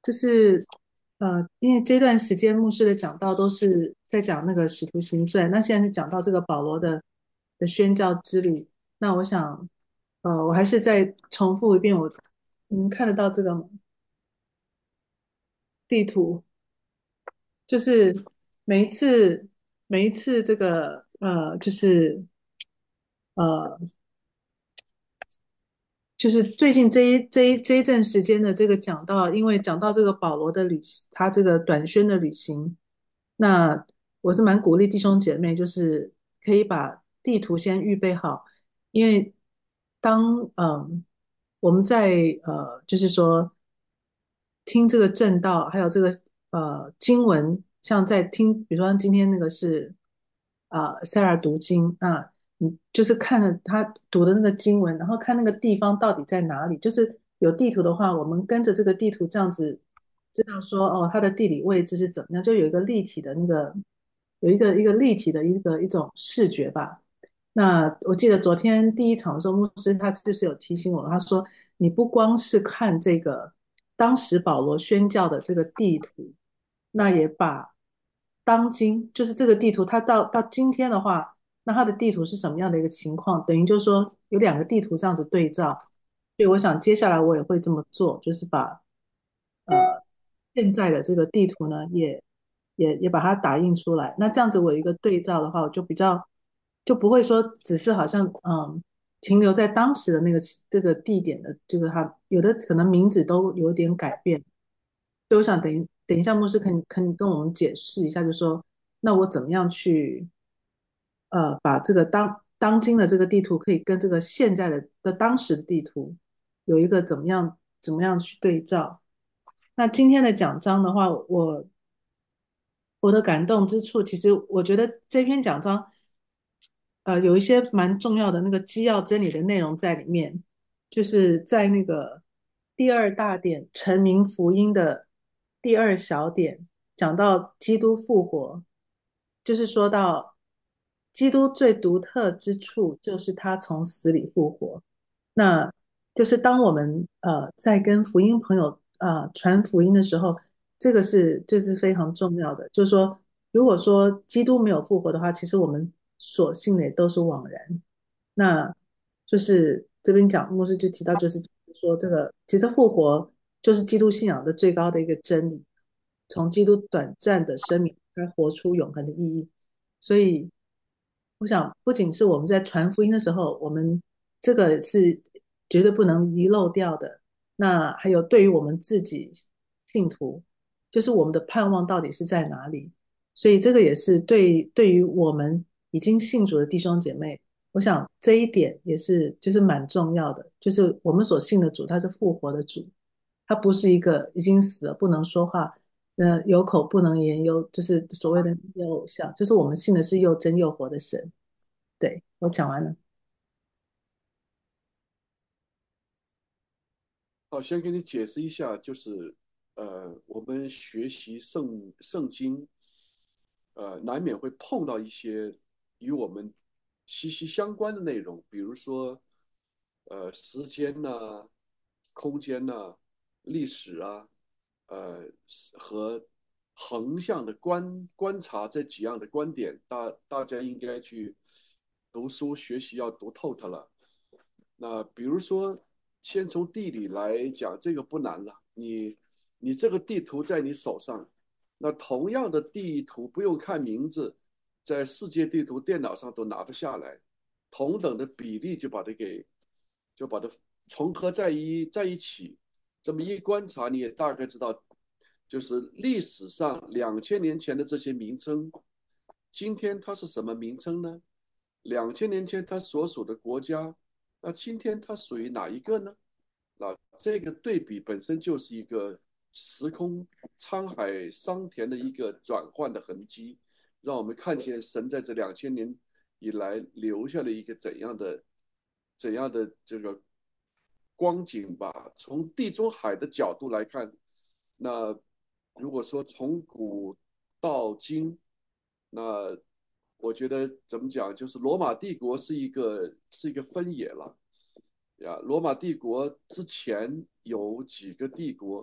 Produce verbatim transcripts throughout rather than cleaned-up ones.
就是呃，因为这段时间牧师的讲道都是在讲那个使徒行传，那现在是讲到这个保罗的的宣教之旅。那我想，呃，我还是再重复一遍我，你们看得到这个吗？地图就是每一次每一次这个呃，就是呃，就是最近这一这一这一阵时间的这个讲到，因为讲到这个保罗的旅行，他这个短宣的旅行，那我是蛮鼓励弟兄姐妹，就是可以把地图先预备好，因为当嗯我们在呃就是说听这个正道，还有这个呃经文，像在听，比如说今天那个是啊 Sarah 读经啊。你就是看了他读的那个经文，然后看那个地方到底在哪里。就是有地图的话，我们跟着这个地图这样子，知道说哦，它的地理位置是怎么样，就有一个立体的那个，有一个一个立体的一个一种视觉吧。那我记得昨天第一场的时候，牧师他就是有提醒我，他说你不光是看这个当时保罗宣教的这个地图，那也把当今就是这个地图，它到到今天的话。那它的地图是什么样的一个情况？等于就是说有两个地图这样子对照，所以我想接下来我也会这么做，就是把呃现在的这个地图呢，也也也把它打印出来。那这样子我有一个对照的话，我就比较就不会说只是好像嗯停留在当时的那个这个地点的这个它有的可能名字都有点改变，所以我想等一等一下牧师可以可以跟我们解释一下，就说那我怎么样去。呃，把这个当当今的这个地图可以跟这个现在的的当时的地图有一个怎么样怎么样去对照。那今天的讲章的话，我我的感动之处，其实我觉得这篇讲章，呃，有一些蛮重要的那个基要真理的内容在里面，就是在那个第二大点成名福音的第二小点，讲到基督复活，就是说到基督最独特之处，就是他从死里复活。那就是当我们呃在跟福音朋友呃传福音的时候，这个是这是非常重要的。就是说，如果说基督没有复活的话，其实我们所信的也都是枉然。那就是这边讲牧师就提到，就是说这个其实复活就是基督信仰的最高的一个真理，从基督短暂的生命，他活出永恒的意义。所以，我想不仅是我们在传福音的时候，我们这个是绝对不能遗漏掉的。那还有对于我们自己信徒，就是我们的盼望到底是在哪里？所以这个也是对对于我们已经信主的弟兄姐妹，我想这一点也是就是蛮重要的，就是我们所信的主，他是复活的主，他不是一个已经死了不能说话，呃，有口不能言，有就是所谓的有偶像，就是我们信的是又真又活的神。对，我讲完了。 好，先给你解释一下，就是呃，我们学习圣圣经，呃，难免会碰到一些与我们息息相关的内容，比如说呃，时间呐、空间呐、历史啊，呃，和横向的观观察这几样的观点，大大家应该去读书学习，要读透它了。那比如说，先从地理来讲，这个不难了。你你这个地图在你手上，那同样的地图不用看名字，在世界地图电脑上都拿得下来，同等的比例就把它给就把它重合在一在一起。这么一观察，你也大概知道，就是历史上两千年前的这些名称，今天它是什么名称呢？两千年前它所属的国家，那今天它属于哪一个呢？那这个对比本身就是一个时空沧海桑田的一个转换的痕迹，让我们看见神在这两千年以来留下了一个怎样的怎样的这个光景吧。从地中海的角度来看，那如果说从古到今，那我觉得怎么讲，就是罗马帝国是一个是一个分野了呀。罗马帝国之前有几个帝国，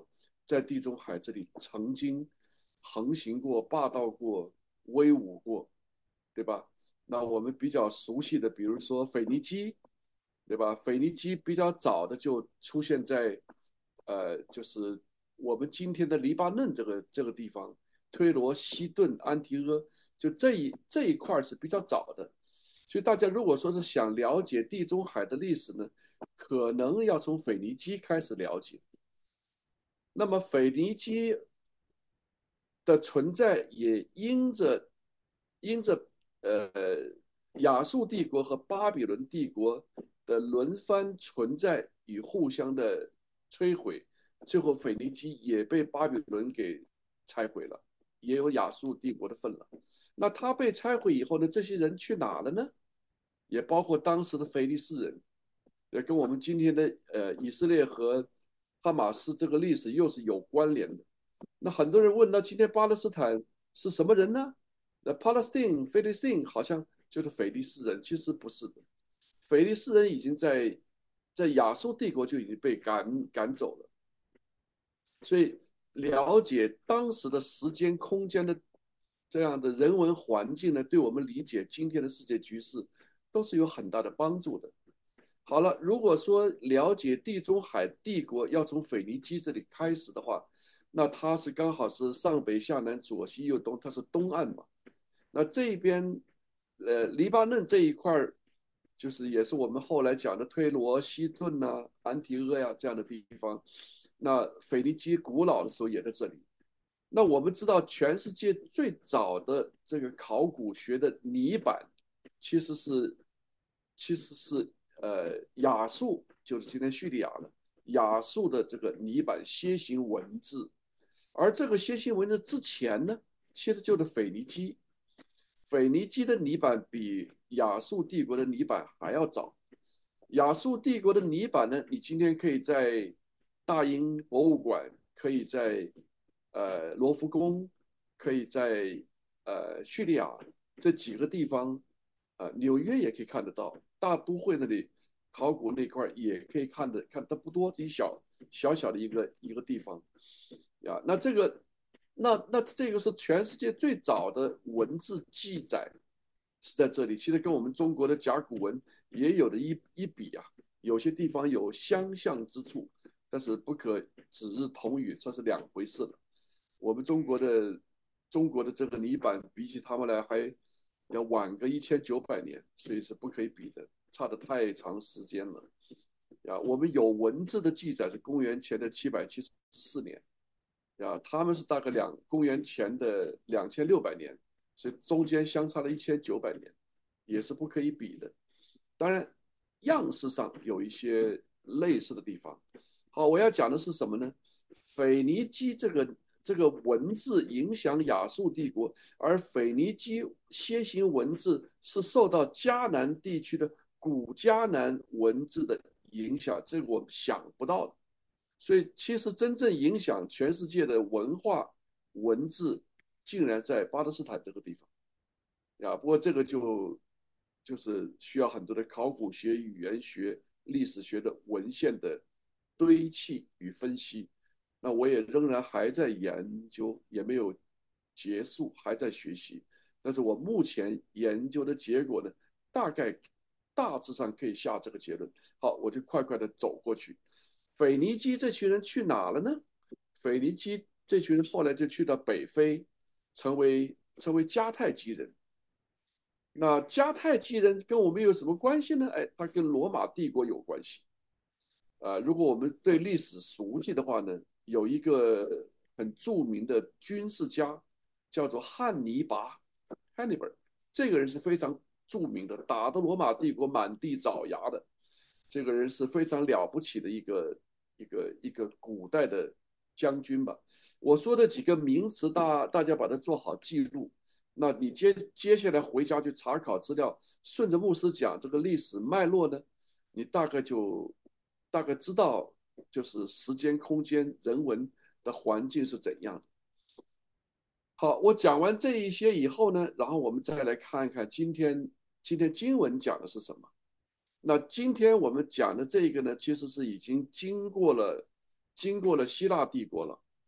在地中海这里曾经横行过、霸道过、威武过，对吧？那我们比较熟悉的，比如说腓尼基，对吧？腓尼基比较早的就出现在，呃，就是我们今天的黎巴嫩这个这个地方，推罗、西顿、安提阿，就这一这一块是比较早的。所以大家如果说是想了解地中海的历史呢，可能要从腓尼基开始了解。那么腓尼基的存在也因着因着呃亚述帝国和巴比伦帝国的轮番存在与互相的摧毁，最后腓尼基也被巴比伦给拆毁了，也有亚述帝国的份了。那他被拆毁以后呢，这些人去哪了呢？也包括当时的菲利士人，也跟我们今天的呃以色列和哈马斯这个历史又是有关联的。那很多人问，那今天巴勒斯坦是什么人呢？那 Palestine、菲利斯汀好像就是腓力斯人，其实不是的。腓力斯人已经在在亚述帝国就已经被赶赶走了，所以了解当时的时间、空间的这样的人文环境呢，对我们理解今天的世界局势都是有很大的帮助的。好了，如果说了解地中海帝国要从腓尼基这里开始的话，那它是刚好是上北下南左西右东，它是东岸嘛。那这边，呃，黎巴嫩这一块就是也是我们后来讲的推罗、西顿呐、啊、安提阿呀这样的地方。那腓尼基古老的时候也在这里。那我们知道，全世界最早的这个考古学的泥板，其实是其实是呃亚述，就是今天叙利亚的亚述的这个泥板楔形文字，而这个楔形文字之前呢，其实就是腓尼基。腓尼基的泥板比亚述帝国的泥板还要早。亚述帝国的泥板呢，你今天可以在大英博物馆，可以在呃罗浮宫，可以在呃叙利亚这几个地方，呃纽约也可以看得到，大都会那里考古那块也可以看的，看的不多，一小小小的一个一个地方呀。那这个那那这个是全世界最早的文字记载是在这里，其实跟我们中国的甲骨文也有的一一比啊，有些地方有相像之处，但是不可指日同语，这是两回事了。我们中国的中国的这个泥板比起他们来还要晚个一千九百年，所以是不可以比的，差的太长时间了。啊，我们有文字的记载是公元前的七百七十四年，啊，他们是大概两公元前的两千六百年，所以中间相差了一千九百年，也是不可以比的。当然，样式上有一些类似的地方。好，我要讲的是什么呢？腓尼基这个这个文字影响亚述帝国，而腓尼基楔形文字是受到迦南地区的古迦南文字的影响，这个我们想不到的。所以，其实真正影响全世界的文化文字，竟然在巴勒斯坦这个地方。呀，不过这个就就是需要很多的考古学、语言学、历史学的文献的堆砌与分析。那我也仍然还在研究，也没有结束，还在学习。但是我目前研究的结果呢，大概大致上可以下这个结论。好，我就快快的走过去。腓尼基这群人去哪了呢？腓尼基这群人后来就去到北非，成为成为迦太基人。那迦太基人跟我们有什么关系呢？哎，他跟罗马帝国有关系。呃，如果我们对历史熟悉的话呢，有一个很著名的军事家叫做汉尼拔 （Hannibal），这个人是非常著名的，打得罗马帝国满地找牙的。这个人是非常了不起的一个一个一个古代的将军吧。我说的几个名词，大大家把它做好记录。那你接接下来回家去查考资料，顺着牧师讲这个历史脉络呢，你大概就大概知道，就是时间、空间、人文的环境是怎样的。好，我讲完这一些以后呢，然后我们再来看一看今天今天经文讲的是什么。那今天我们讲的这个呢，其实是已经经过了经过了希腊帝国了。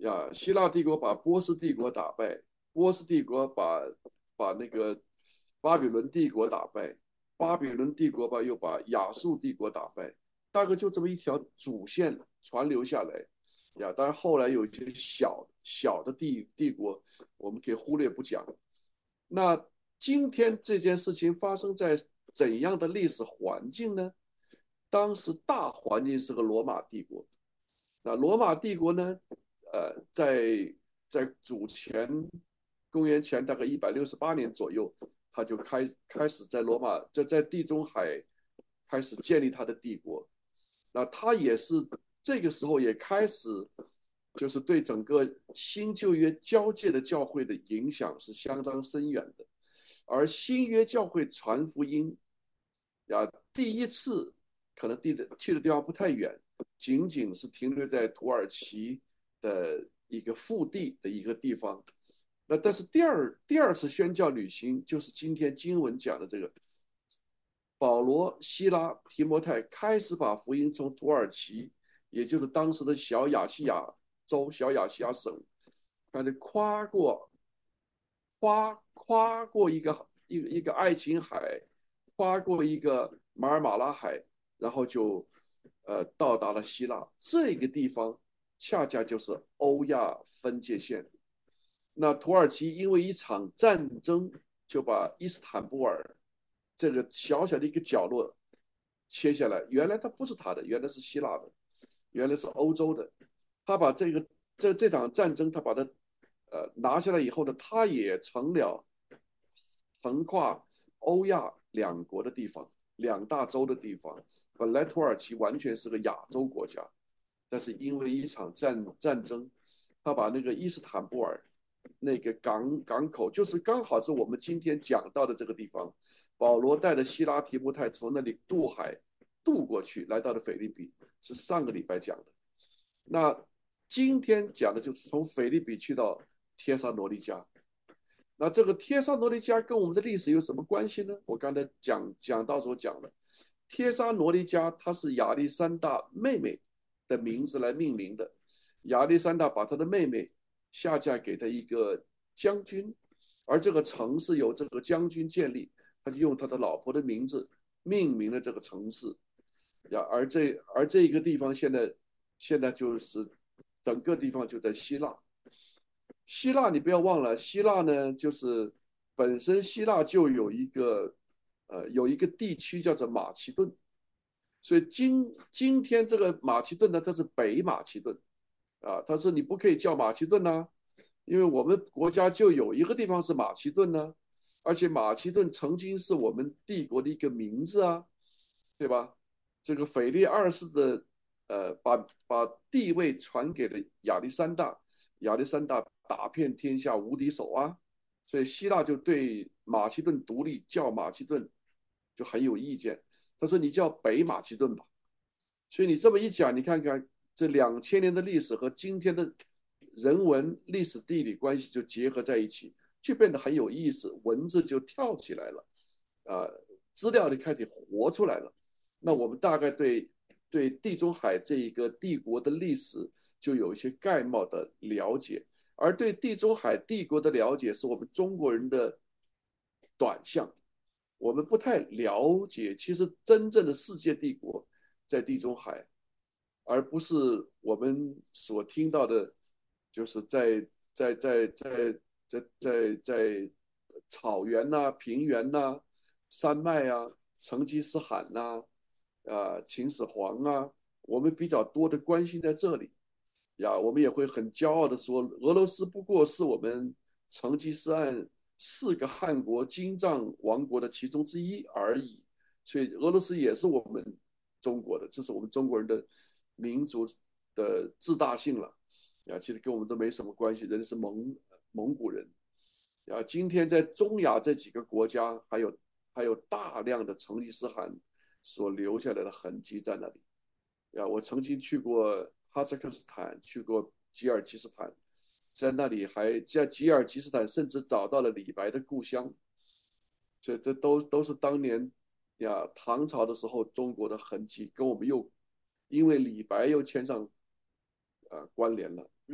呀，希腊帝国把波斯帝国打败，波斯帝国把把那个巴比伦帝国打败，巴比伦帝国吧又把亚述帝国打败，大概就这么一条主线传流下来。呀，当然后来有一些小小的帝帝国，我们可以忽略不讲。那今天这件事情发生在怎样的历史环境呢？当时大环境是个罗马帝国。那罗马帝国呢，呃，在在主前公元前大概一百六十八年左右，他就开开始在罗马，在在地中海开始建立他的帝国。那他也是这个时候也开始，就是对整个新旧约交界的教会的影响是相当深远的。而新约教会传福音，啊，第一次可能地的去的地方不太远，仅仅是停留在土耳其的一个腹地的一个地方。那但是第二第二次宣教旅行，就是今天经文讲的这个，保罗、希拉、提摩太开始把福音从土耳其，也就是当时的小亚细亚州、小亚细亚省，开始跨过跨跨过一个一个一个爱琴海，跨过一个马尔马拉海，然后就呃到达了希腊。这个地方恰恰就是欧亚分界线。那土耳其因为一场战争，就把伊斯坦布尔这个小小的一个角落切下来。原来它不是他的，原来是希腊的，原来是欧洲的。他把这个这这场战争，他把它呃拿下来以后呢，他也成了横跨欧亚两国的地方，两大洲的地方。本来土耳其完全是个亚洲国家，但是因为一场战战争，他把那个伊斯坦布尔那个港港口，就是刚好是我们今天讲到的这个地方。保罗带着希拉提布泰从那里渡海渡过去，来到了腓立比，是上个礼拜讲的。那今天讲的就是从腓立比去到帖撒罗尼迦。那这个帖撒罗尼迦跟我们的历史有什么关系呢？我刚才讲讲到所讲的，帖撒罗尼迦它是亚历山大妹妹的名字来命名的。亚历山大把他的妹妹下嫁给他一个将军，而这个城市由这个将军建立，他就用他的老婆的名字命名了这个城市。呀，而这而这一个地方现在现在就是整个地方就在希腊。希腊你不要忘了，希腊呢就是本身希腊就有一个呃有一个地区叫做马其顿，所以今今天这个马其顿呢，它是北马其顿啊。他说你不可以叫马其顿呢、啊，因为我们国家就有一个地方是马其顿呢、啊，而且马其顿曾经是我们帝国的一个名字啊，对吧？这个腓力二世的呃把把地位传给了亚历山大，亚历山大打遍天下无敌手啊，所以希腊就对马其顿独立叫马其顿就很有意见。他说你叫北马其顿吧。所以你这么一讲，你看看这两千年的历史和今天的人文、历史、地理关系就结合在一起，就变得很有意思，文字就跳起来了，啊、呃，资料就开始活出来了。那我们大概对对地中海这一个帝国的历史就有一些概貌的了解，而对地中海帝国的了解是我们中国人的短项，我们不太了解，其实真正的世界帝国在地中海，而不是我们所听到的，就是在在在在在在在草原呐、啊平原呐、啊、山脉啊、成吉思汗呐、啊、啊秦始皇啊，我们比较多的关心在这里呀。我们也会很骄傲的说，俄罗斯不过是我们成吉思汗四个汉国金帐王国的其中之一而已。所以俄罗斯也是我们中国的，这是我们中国人的民族的自大性了。啊，其实跟我们都没什么关系，人是蒙蒙古人。啊，今天在中亚这几个国家，还有还有大量的成吉思汗所留下来的痕迹在那里。啊，我曾经去过哈萨克斯坦，去过吉尔吉斯坦，在那里还在吉尔吉斯坦甚至找到了李白的故乡。这这都都是当年呀唐朝的时候中国的痕迹，跟我们又因为李白又牵上呃关联了。日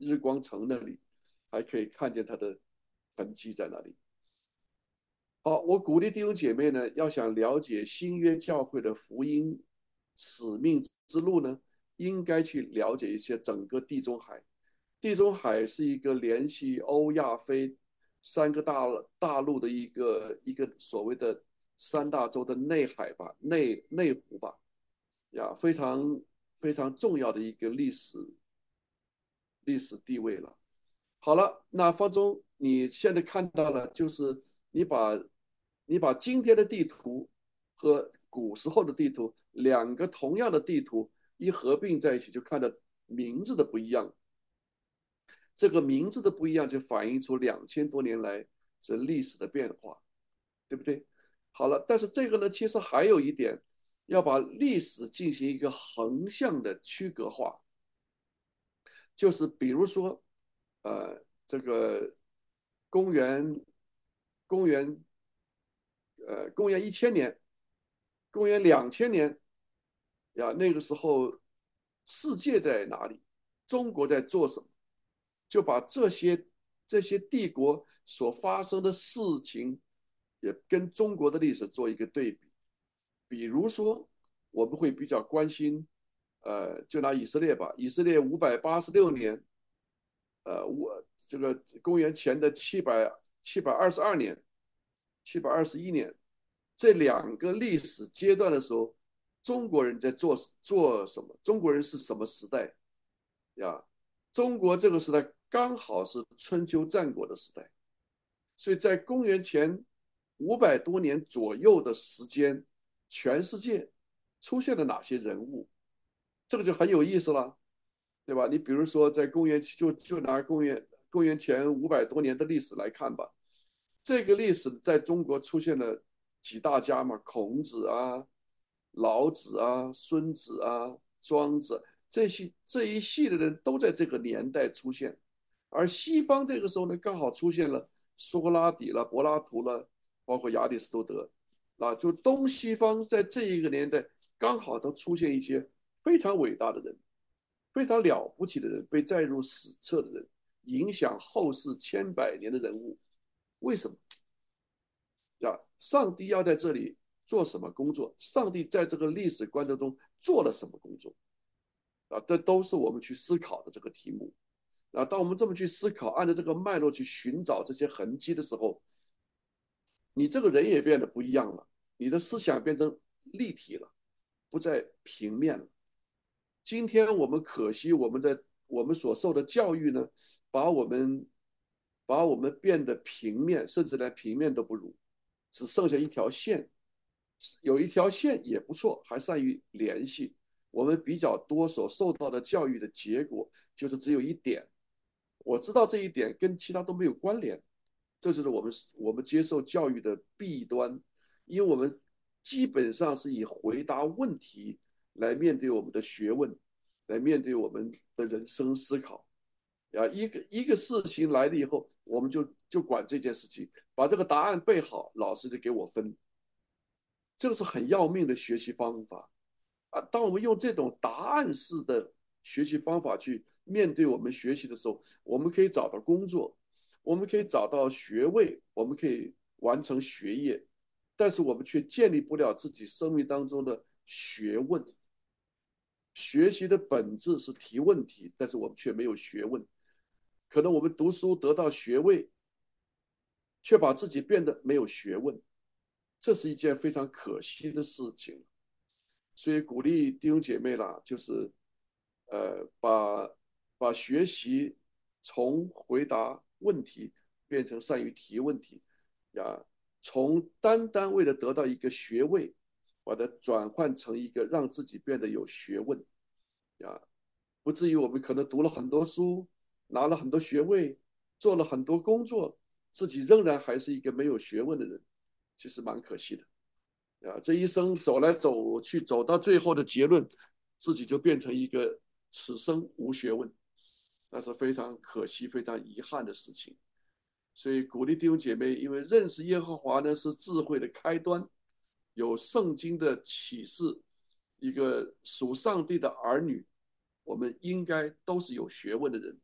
日光城那里，还可以看见它的痕迹在那里。好，我鼓励弟兄姐妹呢，要想了解新约教会的福音使命之路呢，应该去了解一些整个地中海。地中海是一个联系欧亚非三个大大陆的一个一个所谓的三大洲的内海吧，内内湖吧，呀，非常非常重要的一个历史历史地位了。好了，那方中你现在看到了，就是你把你把今天的地图和古时候的地图两个同样的地图一合并在一起，就看到名字的不一样。这个名字的不一样，就反映出两千多年来这历史的变化，对不对？好了，但是这个呢，其实还有一点，要把历史进行一个横向的区隔化，就是比如说，呃，这个公元公元呃公元一千年，公元两千年呀，那个时候世界在哪里？中国在做什么？就把这些这些帝国所发生的事情，也跟中国的历史做一个对比。比如说，我们会比较关心，呃，就拿以色列吧，以色列五百八十六年，呃，我这个公元前的七百七百二十二年，七百二十一年，这两个历史阶段的时候，中国人在做做什么？中国人是什么时代呀？中国这个时代刚好是春秋战国的时代，所以在公元前五百多年左右的时间，全世界出现了哪些人物？这个就很有意思了，对吧？你比如说，在公元就就拿公元公元前五百多年的历史来看吧，这个历史在中国出现了几大家嘛，孔子啊、老子啊、孙子啊、庄子这些这一系列的人都在这个年代出现，而西方这个时候呢，刚好出现了苏格拉底了、柏拉图了，包括亚里士多德，啊，就东西方在这一个年代刚好都出现一些非常伟大的人，非常了不起的人，被载入史册的人，影响后世千百年的人物。为什么？啊，上帝要在这里做什么工作？上帝在这个历史观当中做了什么工作？啊，这都是我们去思考的这个题目。啊，当我们这么去思考，按照这个脉络去寻找这些痕迹的时候，你这个人也变得不一样了，你的思想变成立体了，不再平面了。今天我们可惜我们的我们所受的教育呢，把我们把我们变得平面，甚至连平面都不如，只剩下一条线，有一条线也不错，还善于联系。我们比较多所受到的教育的结果就是只有一点，我知道这一点跟其他都没有关联，这就是我们我们接受教育的弊端，因为我们基本上是以回答问题来面对我们的学问，来面对我们的人生思考。啊，一个一个事情来了以后，我们就就管这件事情，把这个答案背好，老师就给我分。这个是很要命的学习方法啊！当我们用这种答案式的学习方法去面对我们学习的时候，我们可以找到工作，我们可以找到学位，我们可以完成学业，但是我们却建立不了自己生命当中的学问。学习的本质是提问题，但是我们却没有学问。可能我们读书得到学位，却把自己变得没有学问，这是一件非常可惜的事情。所以鼓励弟兄姐妹啦，就是呃，把把学习从回答问题变成善于提问题呀，从单单为了得到一个学位，把它转换成一个让自己变得有学问呀，不至于我们可能读了很多书，拿了很多学位，做了很多工作，自己仍然还是一个没有学问的人，其实蛮可惜的。啊，这一生走来走去，走到最后的结论，自己就变成一个此生无学问，那是非常可惜、非常遗憾的事情。所以鼓励弟兄姐妹，因为认识耶和华呢是智慧的开端，有圣经的启示，一个属上帝的儿女，我们应该都是有学问的人，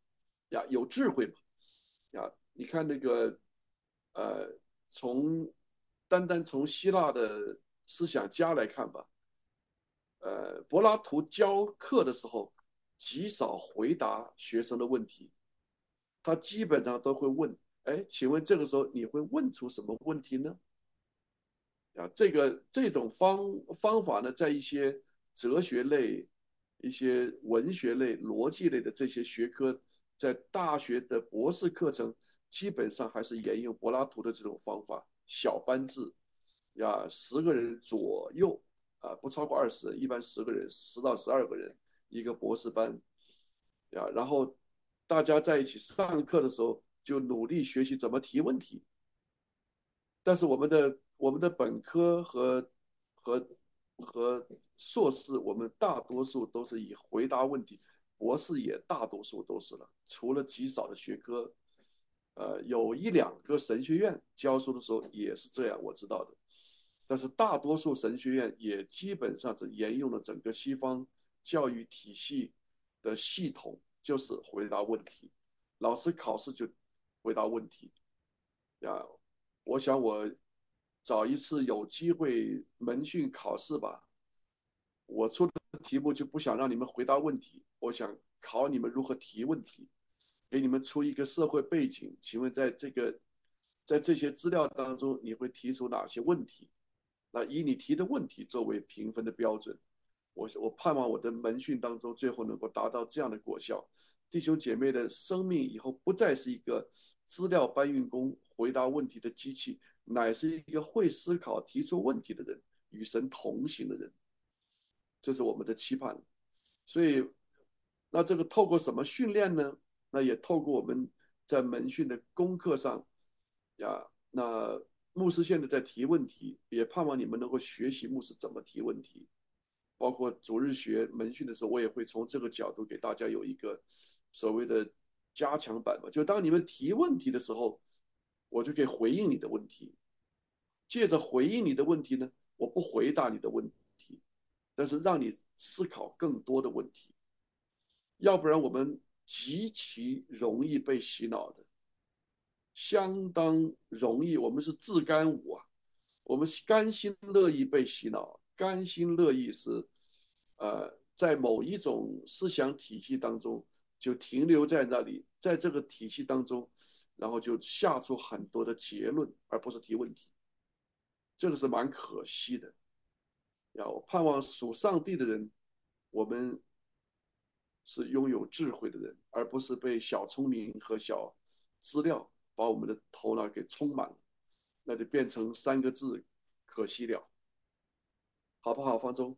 呀，有智慧嘛呀。你看那个呃，从单单从希腊的思想家来看吧，呃，柏拉图教课的时候极少回答学生的问题，他基本上都会问：哎，请问这个时候你会问出什么问题呢？啊，这个这种方方法呢，在一些哲学类、一些文学类、逻辑类的这些学科，在大学的博士课程基本上还是沿用柏拉图的这种方法，小班制，呀，十个人左右，啊，不超过二十人，一般十个人，十到十二个人一个博士班，呀，然后大家在一起上课的时候就努力学习怎么提问题。但是我们的我们的本科和和和硕士，我们大多数都是以回答问题，博士也大多数都是了，除了极少的学科，呃，有一两个神学院教书的时候也是这样，我知道的。但是大多数神学院也基本上是沿用了整个西方教育体系的系统，就是回答问题，老师考试就回答问题呀。我想我找一次有机会门训考试吧，我出的题目就不想让你们回答问题，我想考你们如何提问题，给你们出一个社会背景。请问在这个在这些资料当中，你会提出哪些问题？那以你提的问题作为评分的标准。我我盼望我的门训当中最后能够达到这样的果效。弟兄姐妹的生命以后不再是一个资料搬运工回答问题的机器，乃是一个会思考、提出问题的人，与神同行的人。这是我们的期盼。所以，那这个透过什么训练呢？那也透过我们在门训的功课上呀，那牧师现在在提问题，也盼望你们能够学习牧师怎么提问题。包括主日学门训的时候，我也会从这个角度给大家有一个所谓的加强版吧。就当你们提问题的时候，我就可以回应你的问题。借着回应你的问题呢，我不回答你的问题，但是让你思考更多的问题。要不然我们极其容易被洗脑的，相当容易。我们是自干五啊，我们甘心乐意被洗脑，甘心乐意是呃在某一种思想体系当中就停留在那里，在这个体系当中，然后就下出很多的结论，而不是提问题。这个是蛮可惜的。要盼望属上帝的人，我们是拥有智慧的人，而不是被小聪明和小资料把我们的头脑给充满了，那就变成三个字：可惜了，好不好？方舟，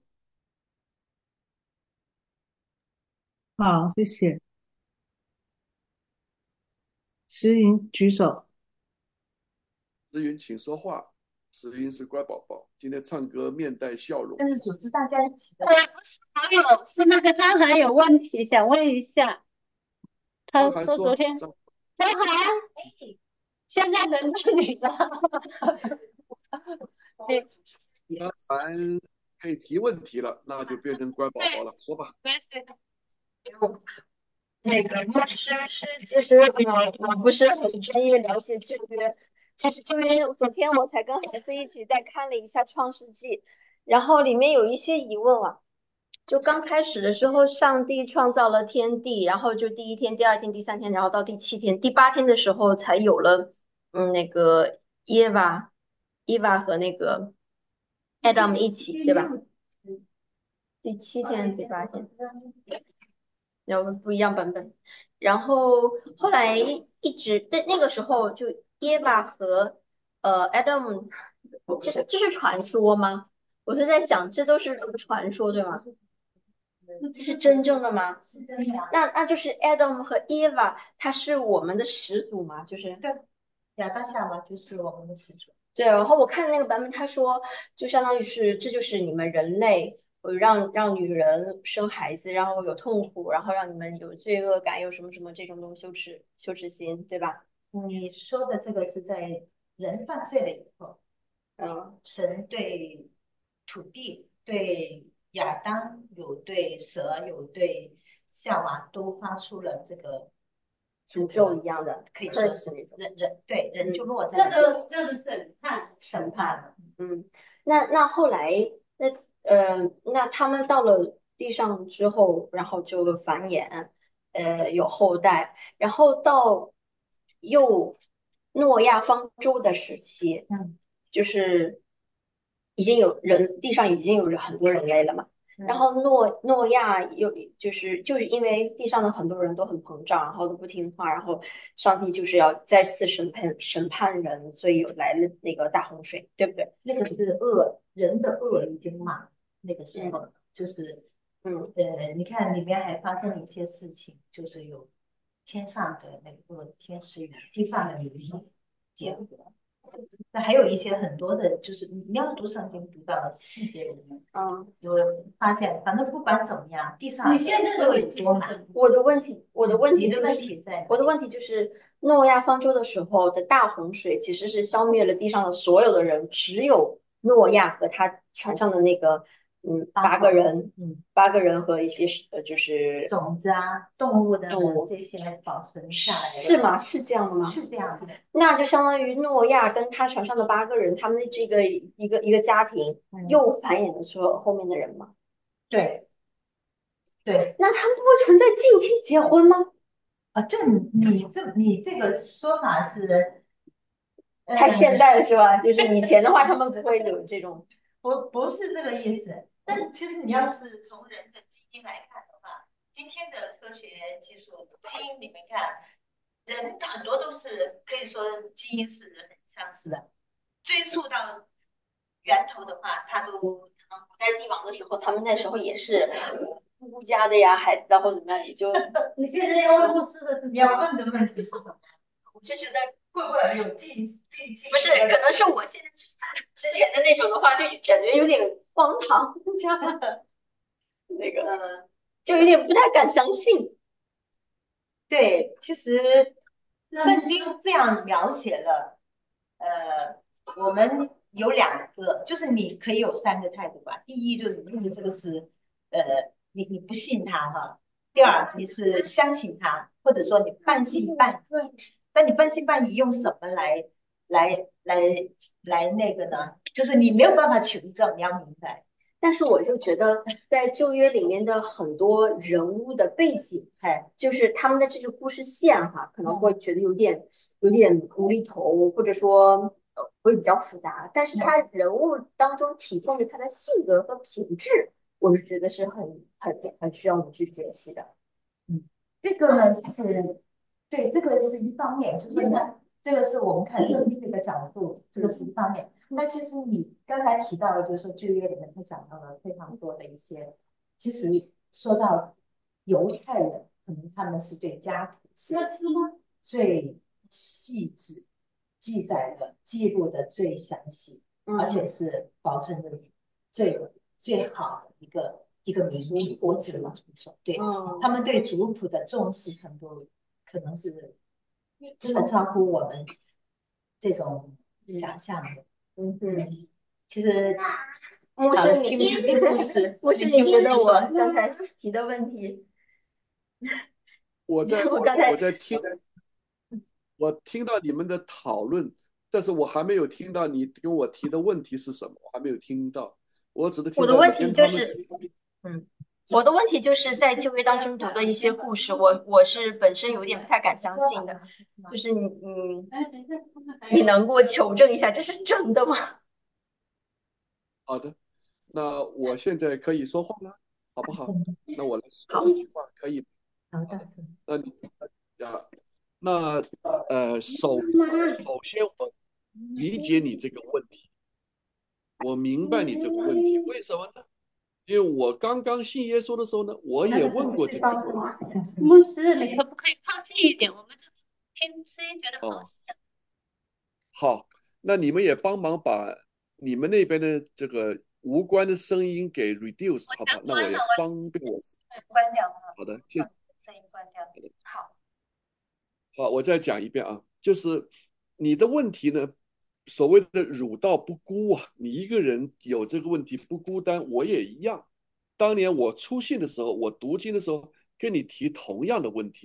好，谢谢。诗莹举手。 诗云，请说话。诗云是乖宝宝，今天唱歌面带笑容。 但是组织大家一起的。我不是好友，是那个张涵有问题想问一下。他张涵说， 说昨天张张涵，哎，现在轮到你了。对， 张涵可以提问题了，那就变成乖宝宝了，说吧。 对对对，那个牧师是，其实我我不是很专业了解旧约，其实旧约昨天我才跟孩子一起再看了一下《创世纪》，然后里面有一些疑问啊。就刚开始的时候，上帝创造了天地，然后就第一天、第二天、第三天，然后到第七天、第八天的时候才有了，嗯，那个耶娃、伊娃和那个 Adam 一起，对吧？第七天、第八天，然后不一样版本。然后后来一直那那个时候就耶娃和呃 Adam，这是这是传说吗？我是在想，这都是传说对吗？是真正的吗？那那就是 Adam 和 Eva，他是我们的始祖嘛？就是对，亚当夏娃就是我们的始祖。对，然后我看那个版本，他说就相当于是这就是你们人类，呃让让女人生孩子，然后有痛苦，然后让你们有罪恶感，有什么什么这种东西羞耻羞耻心，对吧？ 你说的这个是在人犯罪了以后， 嗯， 神对土地、对亚当有对蛇、有对夏娃都发出了这个诅咒一样的， 可以说 curse 是那种。 人人对人就落这在这个这个审判审判了。 嗯，那那后来，那呃，那他们到了地上之后，然后就繁衍，呃，有后代，然后到又诺亚方舟的时期， 嗯就是已经有人，地上已经有很多人类了嘛。然嗯后诺诺亚又就是就是因为地上的很多人都很膨胀，然后都不听话，然后上帝就是要再次审判审判人，所以有来了那个大洪水，对不对？ 那个是恶，人的恶已经满那个时候了，就是嗯呃，你看里面还发生了一些事情，就是有天上的那个恶天使与地上的灵结合，那还有一些很多的，就是你你要是读圣经读到了细节里面， 嗯， 就会发现，反正不管怎么样，地上你现在的恶问题有多满， 是什么？ 我的问题，我的问题你的问就是， 题在哪里？ 我的问题就是诺亚方舟的时候的大洪水其实是消灭了地上的所有的人，只有诺亚和他船上的那个嗯八个人， 嗯， 八个人和一些呃就是种子啊，动物的动物这些保存下来的， 是吗？是这样的吗？ 是这样的， 那就相当于诺亚跟他船上的八个人，他们这个一个一个家庭嗯又繁衍了所有后面的人吗？ 对对。 那他们不会存在近亲结婚吗？ 啊，对你你这你这个说法是，呃太现代了是吧？就是以前的话，他们不会有这种。 不不是这个意思。但是其实你要是从人的基因来看的话，今天的科学技术基因里面看，人很多都是可以说基因是很相似的，追溯到源头的话，它都可能古代帝王的时候，他们那时候也是姑姑家的呀，孩子啊或者怎么样，也就你现在要问牧师的是什你要么？ 问的问题是什么？ 我就觉得会不会有近近近不是，可能是我现在吃饭之前的那种的话，就感觉有点荒唐，这样的那个就有点不太敢相信。 对，其实圣经这样描写了，呃，我们有两个，就是你可以有三个态度吧。第一，就是你认为这个是，呃，你你不信他哈；第二，你是相信他，或者说你半信半疑。那你半信半疑用什么来来来来那个呢？就是你没有办法求证，你要明白。 但是我就觉得，在旧约里面的很多人物的背景， 哎， 就是他们的这个故事线哈，可能会觉得有点有点无厘头，或者说呃会比较复杂。但是他人物当中体现的他的性格和品质，我是觉得是很很很需要我们去学习的。 嗯，这个呢是对，这个是一方面，就是呢，这个是我们看圣经这个角度，这个是一方面。那其实你刚才提到的，就是说旧约里面他讲到了非常多的一些，其实说到犹太人，可能他们是对家谱是要吃吗？ 最细致记载的、记录的最详细，而且是保存的最最好的一个一个民族，我只能这么说。对， 嗯他们对族谱的重视程度，可能是真的超乎我们这种想象的。 嗯嗯， 其实， 牧师，你听听故事， 牧师，你觉得我刚才提的问题， 我在我刚才我在听，我听到你们的讨论，但是我还没有听到你跟我提的问题是什么，我还没有听到，我只是听我的问到你跟题就是他们是。 嗯，我的问题就是在旧约当中读的一些故事，我我是本身有点不太敢相信的，就是你你哎，等一下，看看还有你能给我求证一下，这是真的吗？ 好的，那我现在可以说话了，好不好？那我来说好， 几句话，可以吗？ 好大声。 那你啊，那呃，首首先我理解你这个问题，我明白你这个问题，为什么呢？因为我刚刚信耶稣的时候呢，我也问过这个问题。 牧师，你可不可以靠近一点？我们这个听声音觉得好哦， 响。 好，那你们也帮忙把你们那边的这个无关的声音给 reduce， 我好吧？那我也全关了，我方便我。 关掉哈， 好的，谢。 声音关掉。好， 好，我再讲一遍啊，就是你的问题呢，所谓的儒道不孤啊，你一个人有这个问题不孤单，我也一样。当年我出信的时候，我读经的时候，跟你提同样的问题，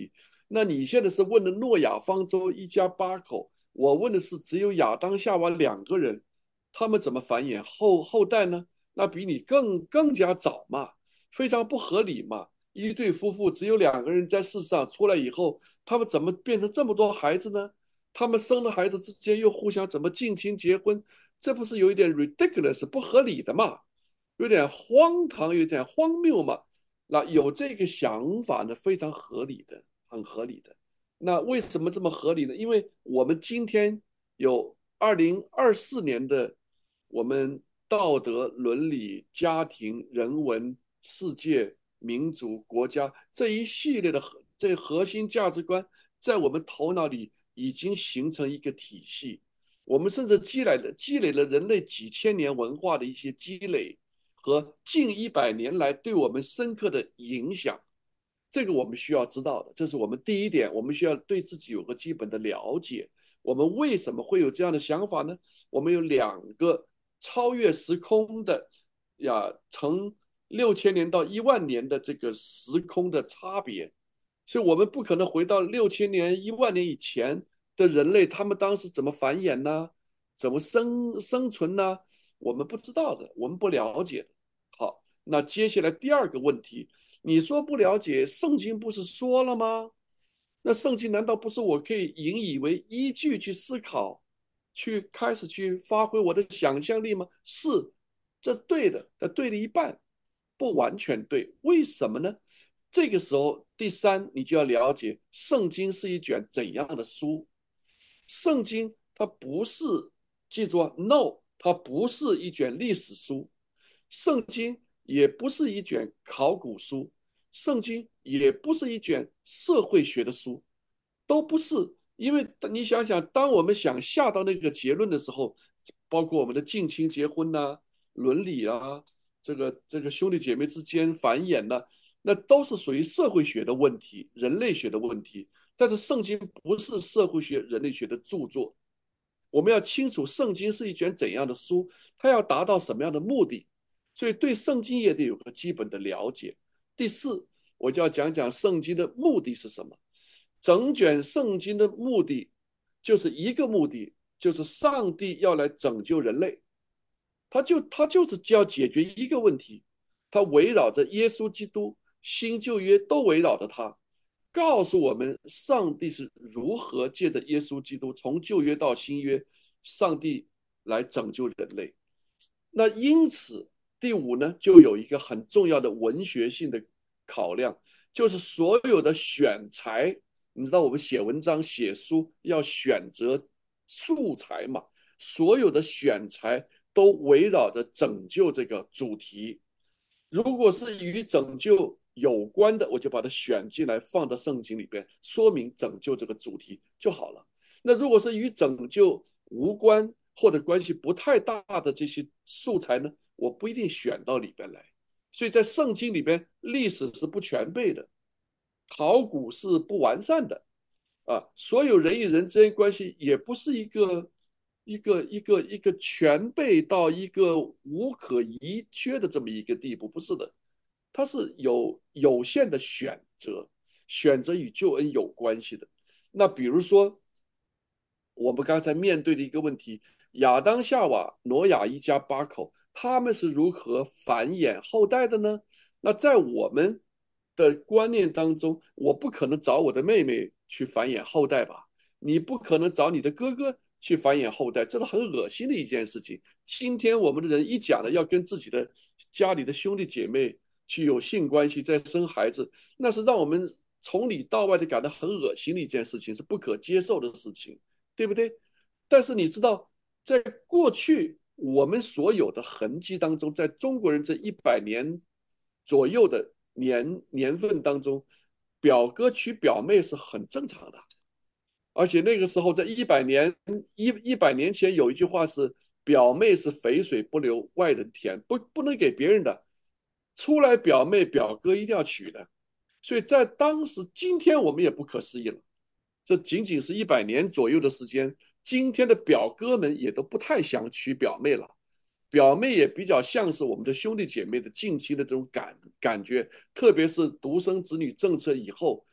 那你现在是问的诺亚方舟一家八口，我问的是只有亚当夏娃两个人，他们怎么繁衍后后代呢？那比你更更加早嘛，非常不合理嘛。一对夫妇只有两个人在世上出来以后，他们怎么变成这么多孩子呢？他们生了孩子之间又互相怎么近亲结婚？这不是有一点 ridiculous 不合理的嘛？有点荒唐，有点荒谬嘛？那有这个想法呢，非常合理的，很合理的。那为什么这么合理呢？因为我们今天有二零二四年的我们道德、伦理、家庭、人文、世界、民族、国家这一系列的这核心价值观，在我们头脑里已经形成一个体系。我们甚至积累了积累了人类几千年文化的一些积累和近一百年来对我们深刻的影响。这个我们需要知道的，这是我们第一点，我们需要对自己有个基本的了解。我们为什么会有这样的想法呢？我们有两个超越时空的呀，从六千年到一万年的这个时空的差别，所以我们不可能回到六千年、一万年以前的人类，他们当时怎么繁衍呢？怎么生生存呢？我们不知道的，我们不了解的。好，那接下来第二个问题，你说不了解，圣经不是说了吗？那圣经难道不是我可以引以为依据去思考，去开始去发挥我的想象力吗？是，这是对的，但对了一半，不完全对。为什么呢？这个时候，第三，你就要了解圣经是一卷怎样的书。圣经它不是，记住啊，no，它不是一卷历史书，圣经也不是一卷考古书，圣经也不是一卷社会学的书，都不是。因为你想想，当我们想下到那个结论的时候，包括我们的近亲结婚呐、啊、伦理啊，这个这个兄弟姐妹之间繁衍呐、啊，那都是属于社会学的问题、人类学的问题。但是圣经不是社会学、人类学的著作，我们要清楚圣经是一卷怎样的书，它要达到什么样的目的，所以对圣经也得有个基本的了解。第四，我就要讲讲圣经的目的是什么。整卷圣经的目的就是一个目的，就是上帝要来拯救人类，他就他就是要解决一个问题，他围绕着耶稣基督，新旧约都围绕着他，告诉我们上帝是如何借着耶稣基督从旧约到新约，上帝来拯救人类。那因此第五呢，就有一个很重要的文学性的考量，就是所有的选材，你知道我们写文章写书要选择素材嘛，所有的选材都围绕着拯救这个主题。如果是与拯救有关的，我就把它选进来放到圣经里边，说明拯救这个主题就好了。那如果是与拯救无关或者关系不太大的这些素材呢，我不一定选到里边来。所以在圣经里边，历史是不全备的，考古是不完善的，啊，所有人与人之间关系也不是一个一个一个一个全备到一个无可遗缺的这么一个地步，不是的，它是有有限的选择，选择与救恩有关系的。那比如说，我们刚才面对的一个问题，亚当夏娃挪亚一家八口，他们是如何繁衍后代的呢？那在我们的观念当中，我不可能找我的妹妹去繁衍后代吧？你不可能找你的哥哥去繁衍后代，这是很恶心的一件事情。今天我们的人一讲了要跟自己的家里的兄弟姐妹去有性关系，再生孩子，那是让我们从里到外的感到很恶心的一件事情，是不可接受的事情。对不对？但是你知道，在过去我们所有的痕迹当中，在中国人这一百年左右的年年份当中，表哥娶表妹是很正常的。而且那个时候，在一百年一一百年前，有一句话是“表妹是肥水不流外人田”，不不能给别人的，出来表妹表哥一定要娶的。所以在当时，今天我们也不可思议了。这仅仅是一百年左右的时间，今天的表哥们也都不太想娶表妹了，表妹也比较像是我们的兄弟姐妹的近亲的这种感感觉，特别是独生子女政策以后，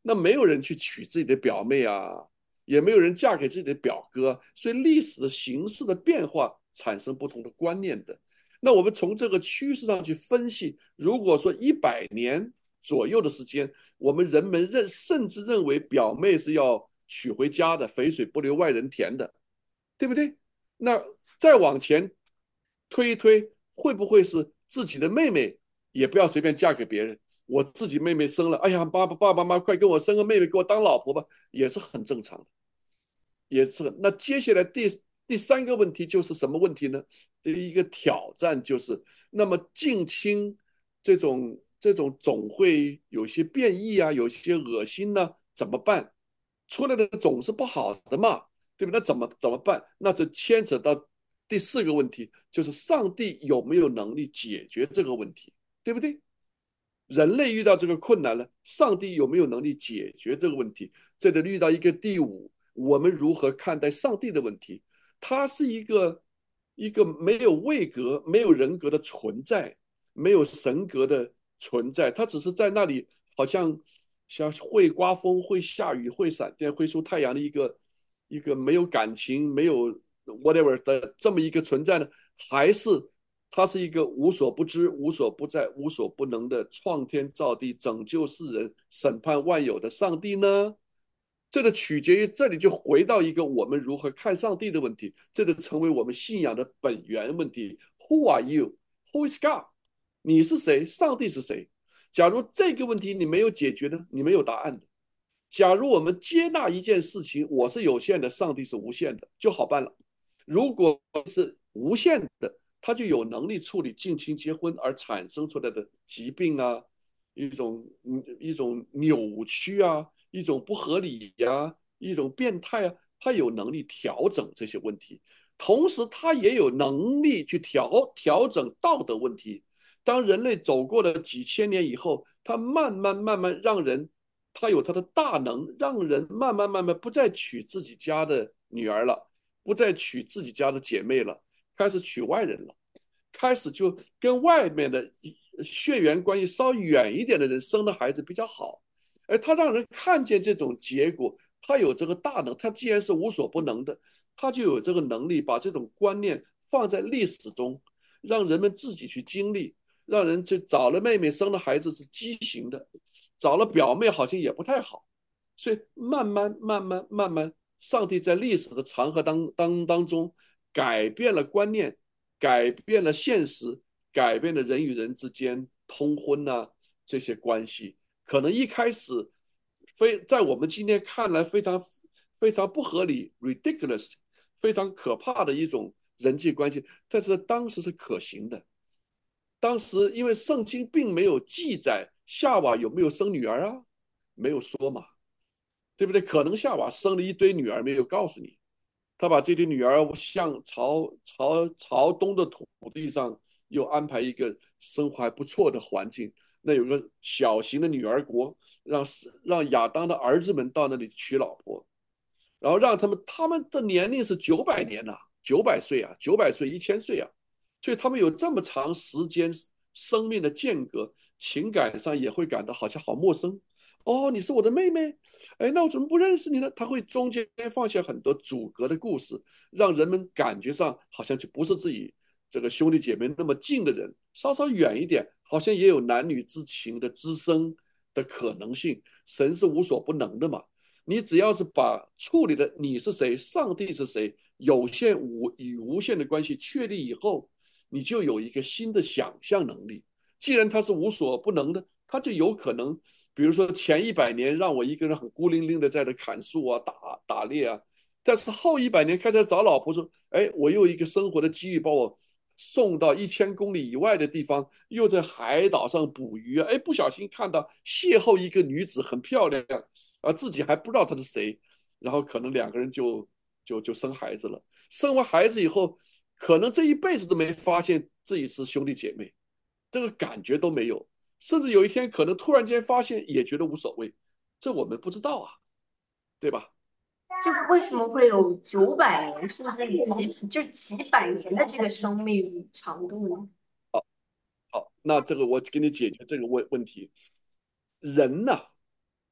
那没有人去娶自己的表妹啊，也没有人嫁给自己的表哥，所以历史的形势的变化产生不同的观念的。那我们从这个趋势上去分析，如果说一百年左右的时间，我们人们认甚至认为表妹是要娶回家的，肥水不流外人田的，对不对？那再往前推一推，会不会是自己的妹妹也不要随便嫁给别人？我自己妹妹生了，哎呀，爸爸爸爸妈妈快给我生个妹妹，给我当老婆吧，也是很正常的。也是。那接下来第第三个问题就是什么问题呢？第一个挑战就是，那么近亲这种这种总会有些变异啊，有些恶心呢、啊怎么办？出来的总是不好的嘛，对不对？那怎么怎么办？那这牵扯到第四个问题，就是上帝有没有能力解决这个问题，对不对？人类遇到这个困难了，上帝有没有能力解决这个问题？这里遇到一个第五，我们如何看待上帝的问题？他是一个一个没有位格、没有人格的存在，没有神格的存在，他只是在那里，好像像会刮风、会下雨、会闪电、会出太阳的一个一个没有感情、没有 whatever 的这么一个存在呢？还是他是一个无所不知、无所不在、无所不能的创天造地、拯救世人、审判万有的上帝呢？这个取决于这里就回到一个我们如何看上帝的问题，这就成为我们信仰的本源问题。Who are you? Who is God? 你是谁？上帝是谁？假如这个问题你没有解决呢，你没有答案的。假如我们接纳一件事情，我是有限的，上帝是无限的，就好办了。如果是无限的，他就有能力处理近亲结婚而产生出来的疾病啊，一种一种扭曲啊，一种不合理呀、啊，一种变态啊，他有能力调整这些问题，同时他也有能力去调调整道德问题。当人类走过了几千年以后，他慢慢慢慢让人，他有他的大能，让人慢慢慢慢不再娶自己家的女儿了，不再娶自己家的姐妹了，开始娶外人了，开始就跟外面的血缘关系稍远一点的人生的孩子比较好。而他让人看见这种结果，他有这个大能，他既然是无所不能的，他就有这个能力把这种观念放在历史中，让人们自己去经历，让人去找了妹妹生了孩子是畸形的，找了表妹好像也不太好，所以慢慢慢慢慢慢，上帝在历史的长河当当当中改变了观念，改变了现实，改变了人与人之间通婚啊这些关系。可能一开始非在我们今天看来非常非常不合理 ridiculous 非常可怕的一种人际关系，但是当时是可行的。当时因为圣经并没有记载夏娃有没有生女儿啊，没有说嘛，对不对？可能夏娃生了一堆女儿，没有告诉你，他把这堆女儿向朝朝朝东的土地上又安排一个生活还不错的环境，那有个小型的女儿国，让让亚当的儿子们到那里娶老婆，然后让他们他们的年龄是九百年呐、啊，九百岁啊，九百岁一千岁啊，所以他们有这么长时间生命的间隔，情感上也会感到好像好陌生。哦，你是我的妹妹，哎，那我怎么不认识你呢？他会中间放下很多阻隔的故事，让人们感觉上好像就不是自己这个兄弟姐妹那么近的人，稍稍远一点，好像也有男女之情的滋生的可能性。神是无所不能的嘛，你只要是把处理的你是谁，上帝是谁，有限无与无限的关系确立以后，你就有一个新的想象能力。既然他是无所不能的，他就有可能。比如说前一百年让我一个人很孤零零的在这砍树啊、打打猎啊，但是后一百年开始找老婆说，哎，我又一个生活的机遇把我送到一千公里以外的地方，又在海岛上捕鱼啊，哎，不小心看到邂逅一个女子很漂亮啊，自己还不知道她是谁，然后可能两个人就就就生孩子了。生完孩子以后，可能这一辈子都没发现自己是兄弟姐妹，这个感觉都没有。甚至有一天可能突然间发现，也觉得无所谓，这我们不知道啊，对吧？ 这个为什么会有九百年，甚至以及就几百年的这个生命长度呢？ 好，那这个我给你解决这个问问题。人呐、啊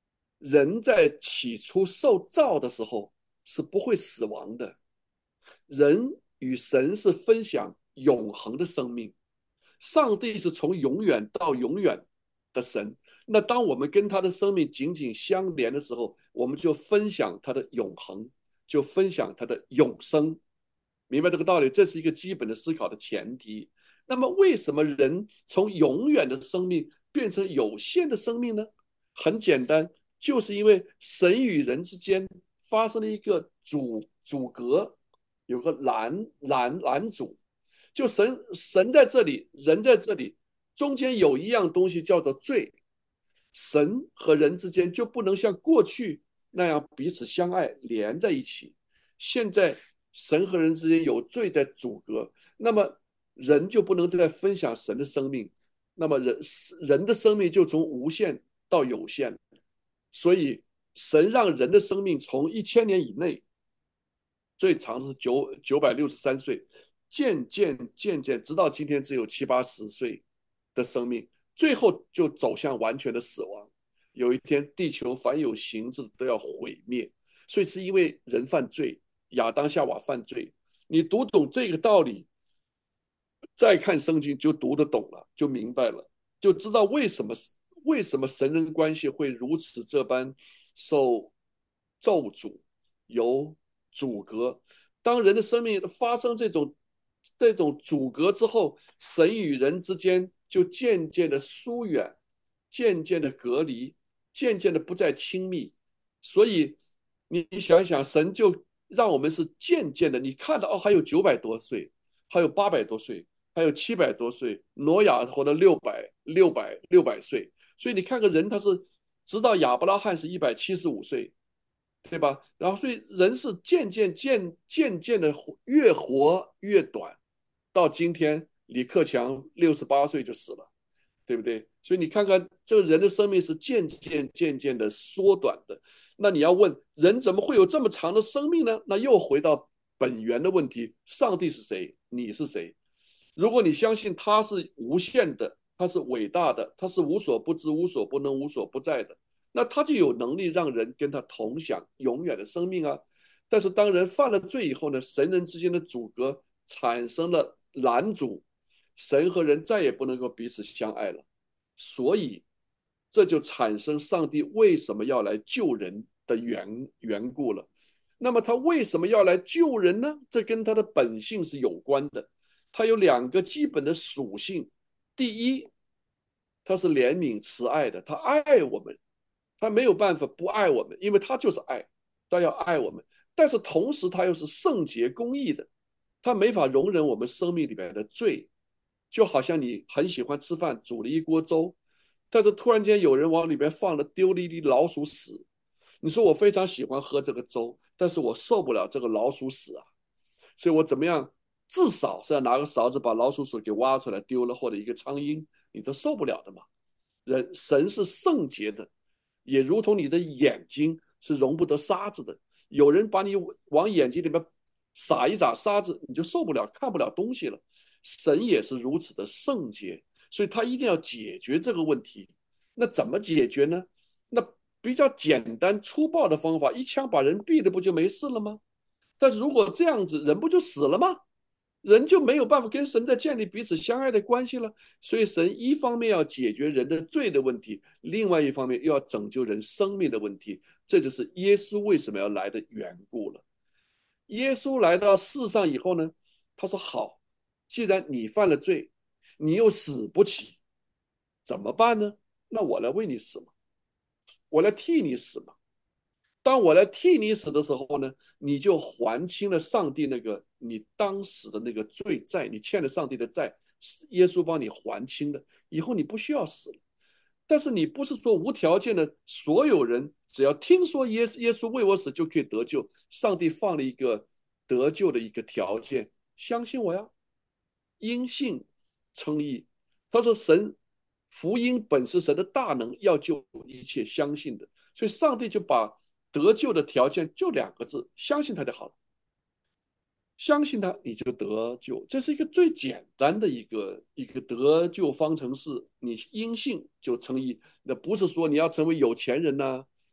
人在起初受造的时候是不会死亡的，人与神是分享永恒的生命，上帝是从永远到永远的神。那当我们跟他的生命紧紧相连的时候，我们就分享他的永恒，就分享他的永生。明白这个道理，这是一个基本的思考的前提。那么为什么人从永远的生命变成有限的生命呢？很简单，就是因为神与人之间发生了一个阻阻隔，有个拦拦拦阻，就神神在这里，人在这里，中间有一样东西叫做罪，神和人之间就不能像过去那样彼此相爱连在一起。现在神和人之间有罪在阻隔，那么人就不能再分享神的生命，那么人人的生命就从无限到有限。所以神让人的生命从一千年以内，最长是九九百六十三岁，渐渐渐渐，直到今天只有七八十岁的生命，最后就走向完全的死亡。有一天，地球凡有形质都要毁灭，所以是因为人犯罪，亚当夏娃犯罪。你读懂这个道理，再看圣经就读得懂了，就明白了，就知道为什么为什么神人关系会如此这般受咒诅，有阻隔。当人的生命发生这种这种阻隔之后，神与人之间就渐渐的疏远，渐渐的隔离，渐渐的不再亲密。所以你想一想，神就让我们是渐渐的，你看到哦，还有九百多岁，还有八百多岁，还有七百多岁，挪亚活了六百六百六百岁。所以你看个人，他是直到亚伯拉罕是一百七十五岁，对吧？然后所以人是渐渐渐渐渐的越活越短，到今天李克强六十八岁就死了，对不对？所以你看看这个人的生命是渐渐渐渐的缩短的。那你要问人怎么会有这么长的生命呢？那又回到本源的问题：上帝是谁？你是谁？如果你相信他是无限的，他是伟大的，他是无所不知、无所不能、无所不在的，那他就有能力让人跟他同享永远的生命啊。但是当人犯了罪以后呢，神人之间的阻隔产生了拦阻，神和人再也不能够彼此相爱了。所以这就产生上帝为什么要来救人的缘缘故了。那么他为什么要来救人呢？这跟他的本性是有关的。他有两个基本的属性。第一，他是怜悯慈爱的，他爱我们，他没有办法不爱我们，因为他就是爱，他要爱我们。但是同时他又是圣洁公义的，他没法容忍我们生命里面的罪。就好像你很喜欢吃饭，煮了一锅粥，但是突然间有人往里面放了丢了一粒老鼠屎，你说我非常喜欢喝这个粥，但是我受不了这个老鼠屎啊，所以我怎么样，至少是要拿个勺子把老鼠屎给挖出来丢了，或者一个苍蝇，你都受不了的嘛。人神是圣洁的，也如同你的眼睛是容不得沙子的，有人把你往眼睛里面撒一撒沙子，你就受不了，看不了东西了。神也是如此的圣洁，所以他一定要解决这个问题。那怎么解决呢？那比较简单粗暴的方法，一枪把人毙了，不就没事了吗？但是如果这样子，人不就死了吗？人就没有办法跟神再建立彼此相爱的关系了。所以神一方面要解决人的罪的问题，另外一方面又要拯救人生命的问题。这就是耶稣为什么要来的缘故了。耶稣来到世上以后呢，他说好，既然你犯了罪，你又死不起，怎么办呢？那我来为你死嘛，我来替你死嘛。当我来替你死的时候呢，你就还清了上帝那个你当时的那个罪债，你欠了上帝的债，耶稣帮你还清了，以后你不需要死了。但是你不是说无条件的，所有人只要听说耶稣耶稣为我死就可以得救。上帝放了一个得救的一个条件，相信我呀，因信称义。他说神福音本是神的大能，要救一切相信的。所以上帝就把得救的条件就两个字，相信他就好了。相信他你就得救，这是一个最简单的一个一个得救方程式。你因信就称义，那不是说你要成为有钱人呐、啊，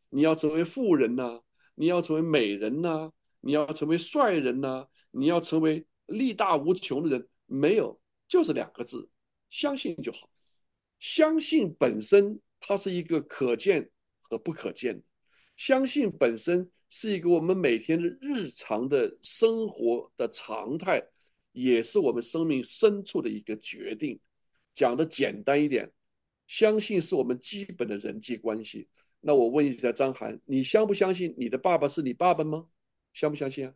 你要成为富人呐、啊，你要成为美人呐、啊，你要成为帅人呐、啊，你要成为力大无穷的人，没有，就是两个字，相信就好。相信本身它是一个可见和不可见的，相信本身是一个我们每天的日常的生活的常态，也是我们生命深处的一个决定。讲的简单一点，相信是我们基本的人际关系。那我问一下张涵，你相不相信你的爸爸是你爸爸吗？相不相信啊？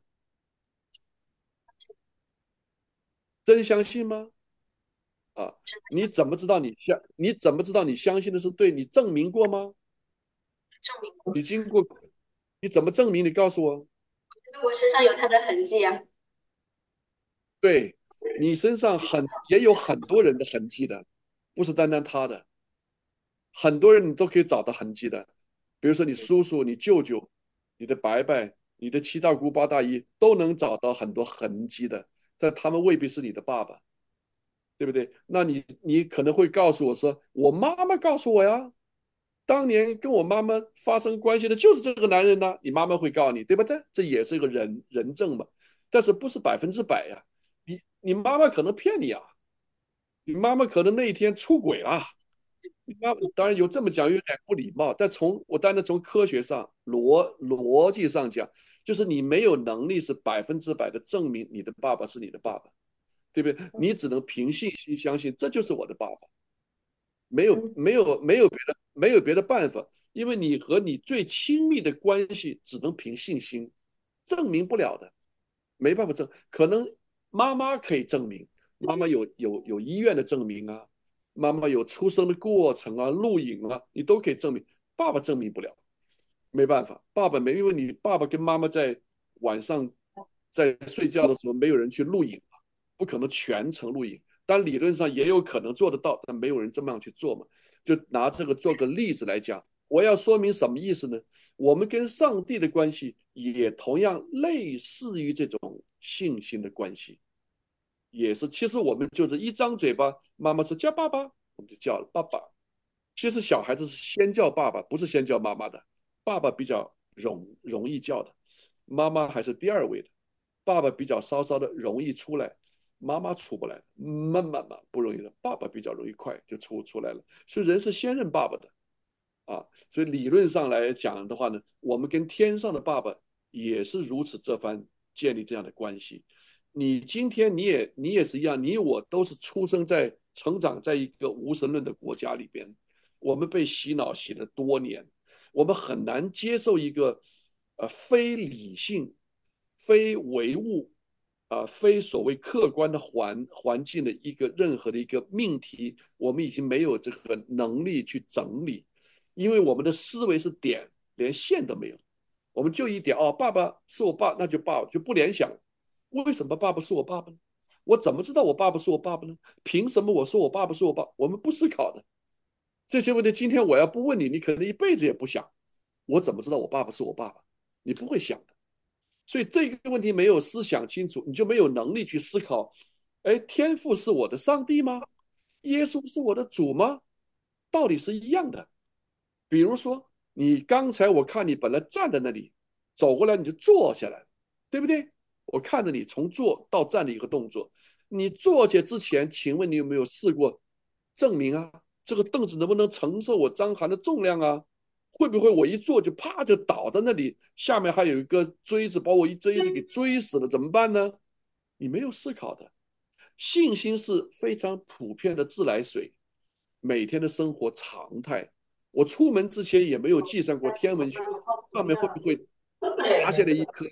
真相信吗？啊，你怎么知道你相？你怎么知道你相信的是对？你证明过吗？ 证明我你经过，你怎么证明？你告诉我。 觉得我身上有他的痕迹啊。 对，你身上很也有很多人的痕迹的，不是单单他的，很多人你都可以找到痕迹的。比如说你叔叔、你舅舅、你的伯伯、你的七大姑八大姨都能找到很多痕迹的，但他们未必是你的爸爸，对不对？那你你可能会告诉我说，我妈妈告诉我呀，当年跟我妈妈发生关系的就是这个男人呢，你妈妈会告诉你，对不对？这也是一个人人证嘛，但是不是百分之百呀？你你妈妈可能骗你啊，你妈妈可能那一天出轨了。你妈当然有这么讲有点不礼貌，但从我当然从科学上逻逻辑上讲，就是你没有能力是百分之百的证明你的爸爸是你的爸爸，对不对？你只能凭信心相信这就是我的爸爸。没有嗯没有没有别的没有别的办法，因为你和你最亲密的关系只能凭信心，证明不了的，没办法证。可能妈妈可以证明，妈妈有有有医院的证明啊，妈妈有出生的过程啊、录影啊，你都可以证明。爸爸证明不了，没办法，爸爸没，因为你爸爸跟妈妈在晚上在睡觉的时候，没有人去录影啊，不可能全程录影。但理论上也有可能做得到，但没有人这么样去做嘛。就拿这个做个例子来讲，我要说明什么意思呢？我们跟上帝的关系也同样类似于这种信心的关系，也是。其实我们就是一张嘴巴，妈妈说叫爸爸，我们就叫了爸爸。其实小孩子是先叫爸爸，不是先叫妈妈的。爸爸比较容容易叫的，妈妈还是第二位的。爸爸比较稍稍的容易出来，妈妈出不来，慢慢慢不容易的。爸爸比较容易快就出出来了，所以人是先认爸爸的啊。所以理论上来讲的话呢，我们跟天上的爸爸也是如此这番建立这样的关系。你今天你也你也是一样，你我都是出生在成长在一个无神论的国家里边，我们被洗脑洗了多年，我们很难接受一个呃非理性、非唯物啊、呃、非所谓客观的环环境的一个任何的一个命题，我们已经没有这个能力去整理，因为我们的思维是点，连线都没有。我们就一点哦，爸爸是我爸，那就爸爸就不联想。为什么爸爸是我爸爸呢？我怎么知道我爸爸是我爸爸呢？凭什么我说我爸爸是我爸？我们不思考的这些问题。今天我要不问你，你可能一辈子也不想。我怎么知道我爸爸是我爸爸？你不会想的。所以这个问题没有思想清楚，你就没有能力去思考。哎，天父是我的上帝吗？耶稣是我的主吗？道理是一样的。比如说，你刚才我看你本来站在那里，走过来你就坐下来，对不对？我看着你从坐到站的一个动作。你坐下之前，请问你有没有试过证明啊？这个凳子能不能承受我张涵的重量啊？会不会我一坐就啪就倒在那里，下面还有一个锥子把我一锥子给锥死了，怎么办呢？你没有思考的。信心是非常普遍的自来水，每天的生活常态。我出门之前也没有计算过天文学上面会不会砸下来一颗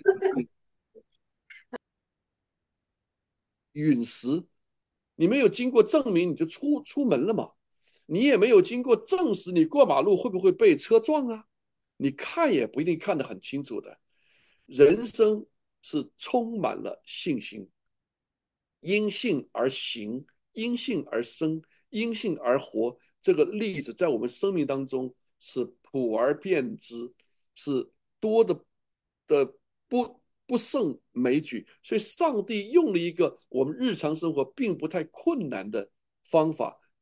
陨石，你没有经过证明你就出出门了嘛？你也没有经过证实你过马路会不会被车撞啊？你看也不一定看得很清楚的。人生是充满了信心，因信而行，因信而生，因信而活。这个例子在我们生命当中是普而遍之，是多的的不不胜枚举。所以，上帝用了一个我们日常生活并不太困难的方法，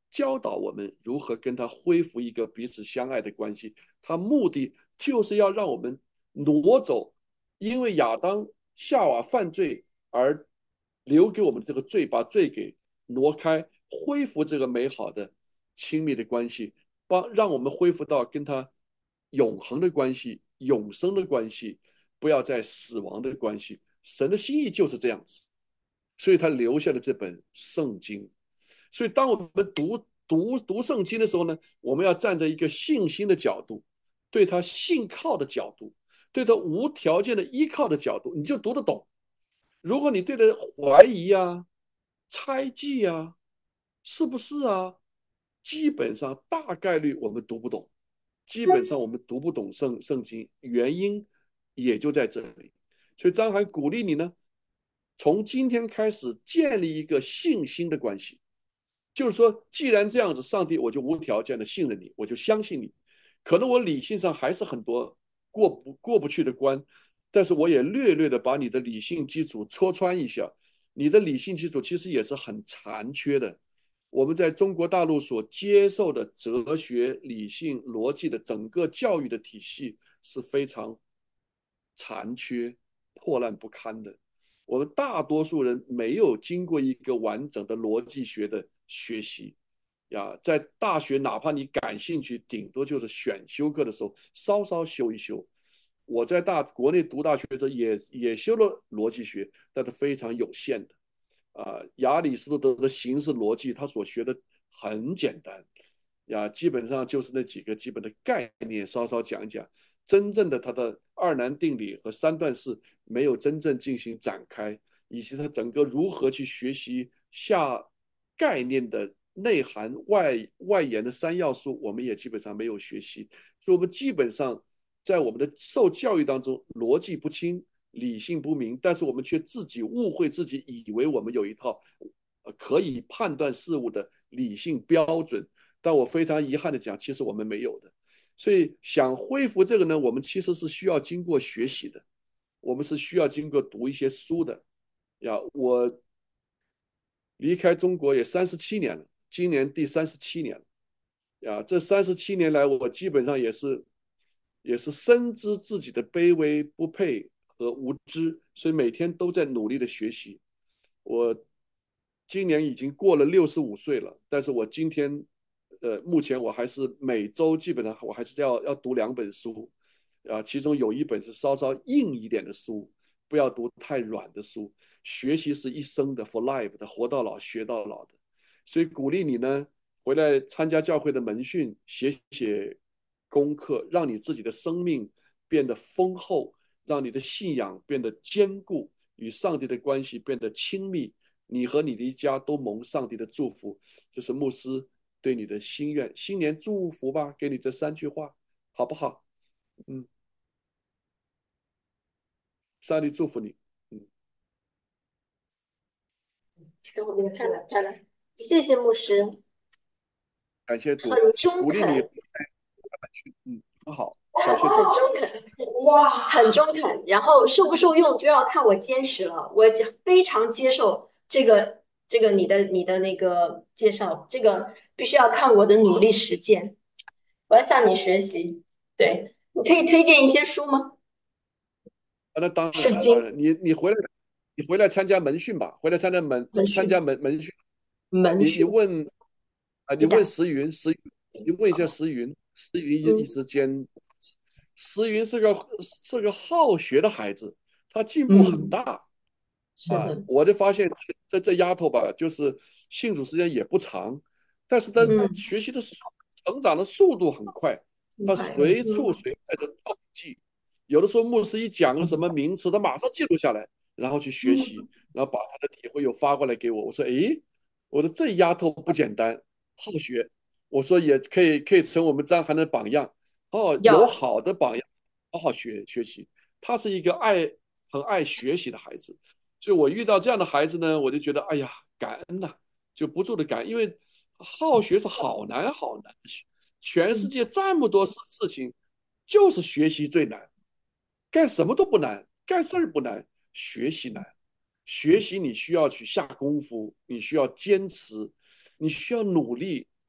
教导我们如何跟他恢复一个彼此相爱的关系。他目的就是要让我们挪走，因为亚当夏娃犯罪而留给我们这个罪，把罪给挪开，恢复这个美好的亲密的关系，帮让我们恢复到跟他永恒的关系、永生的关系，不要再死亡的关系。神的心意就是这样子，所以他留下了这本圣经。所以当我们读读读圣经的时候呢，我们要站在一个信心的角度，对他信靠的角度，对他无条件的依靠的角度，你就读得懂。如果你对他怀疑啊、猜忌啊、是不是啊，基本上大概率我们读不懂，基本上我们读不懂圣圣经，原因也就在这里。所以张涵鼓励你呢，从今天开始建立一个信心的关系。就是说，既然这样子，上帝我就无条件的信任你，我就相信你。可能我理性上还是很多过不过不去的关，但是我也略略的把你的理性基础戳穿一下。你的理性基础其实也是很残缺的。我们在中国大陆所接受的哲学、理性、逻辑的整个教育的体系是非常残缺、破烂不堪的。我们大多数人没有经过一个完整的逻辑学的学习呀，在大学哪怕你感兴趣，顶多就是选修课的时候稍稍修一修。我在大国内读大学的时候也也修了逻辑学，但是非常有限的。啊、呃，亚里士多德的形式逻辑，他所学的很简单呀，基本上就是那几个基本的概念，稍稍讲讲。真正的它的二难定理和三段式没有真正进行展开，以及它整个如何去学习下概念的内涵外外延的三要素，我们也基本上没有学习。所以，我们基本上在我们的受教育当中，逻辑不清，理性不明，但是我们却自己误会自己，以为我们有一套可以判断事物的理性标准。但我非常遗憾的讲，其实我们没有的。所以想恢复这个呢，我们其实是需要经过学习的，我们是需要经过读一些书的。呀，我离开中国也三十七年了，今年第三十七年了。呀，这三十七年来，我基本上也是也是深知自己的卑微、不配和无知，所以每天都在努力的学习。我今年已经过了六十五岁了，但是我今天呃，目前我还是每周基本上我还是要要读两本书，啊，其中有一本是稍稍硬一点的书，不要读太软的书。学习是一生的 ，for life 的，活到老学到老的。所以鼓励你呢，回来参加教会的门训，写写功课，让你自己的生命变得丰厚，让你的信仰变得坚固，与上帝的关系变得亲密，你和你的一家都蒙上帝的祝福。这是牧师对你的心愿，新年祝福吧，给你这三句话，好不好？嗯，上帝祝福你。嗯， 是我们看了看了，谢谢牧师， 感谢主， 很中鼓励你。 肯， 嗯，很好，感谢主。 很中肯，哇，很中肯。然后受不受用就要看我坚持了，我非常接受这个这个你的你的那个介绍，这个必须要看我的努力实践。我要向你学习。对，你可以推荐一些书吗？ 啊，那当然，当圣经、 然，你你回来，你回来参加门训吧，回来参加门参加文学、 门门训。你你门训。 问啊，你问对的， 石云，石云，你问一下石云，石云一一嗯时间，石云是个是个好学的孩子，他进步很嗯， 大。啊， 是的， 我就发现这这这丫头吧，就是信主时间也不长，但是她嗯， 学习的速成长的速度很快，她很快， 随处嗯随在的做笔记，有的时候牧师一讲个什么名词，她马上记录下来，然后去学习， 嗯， 然后把她的体会又发过来给我。我说，诶，我说这丫头不简单，好学，我说也可以可以成我们张涵的榜样。哦，有要好的榜样，好好学学习。他是一个爱很爱学习的孩子。所以我遇到这样的孩子呢，我就觉得哎呀，感恩呐、啊就不住的感恩，因为好学是好难好难的学，全世嗯界这么多事事情，就是学习最难，干什么都不难，干事儿不难，学习难。学习你需要去下功夫，你需要坚持，你需要努力，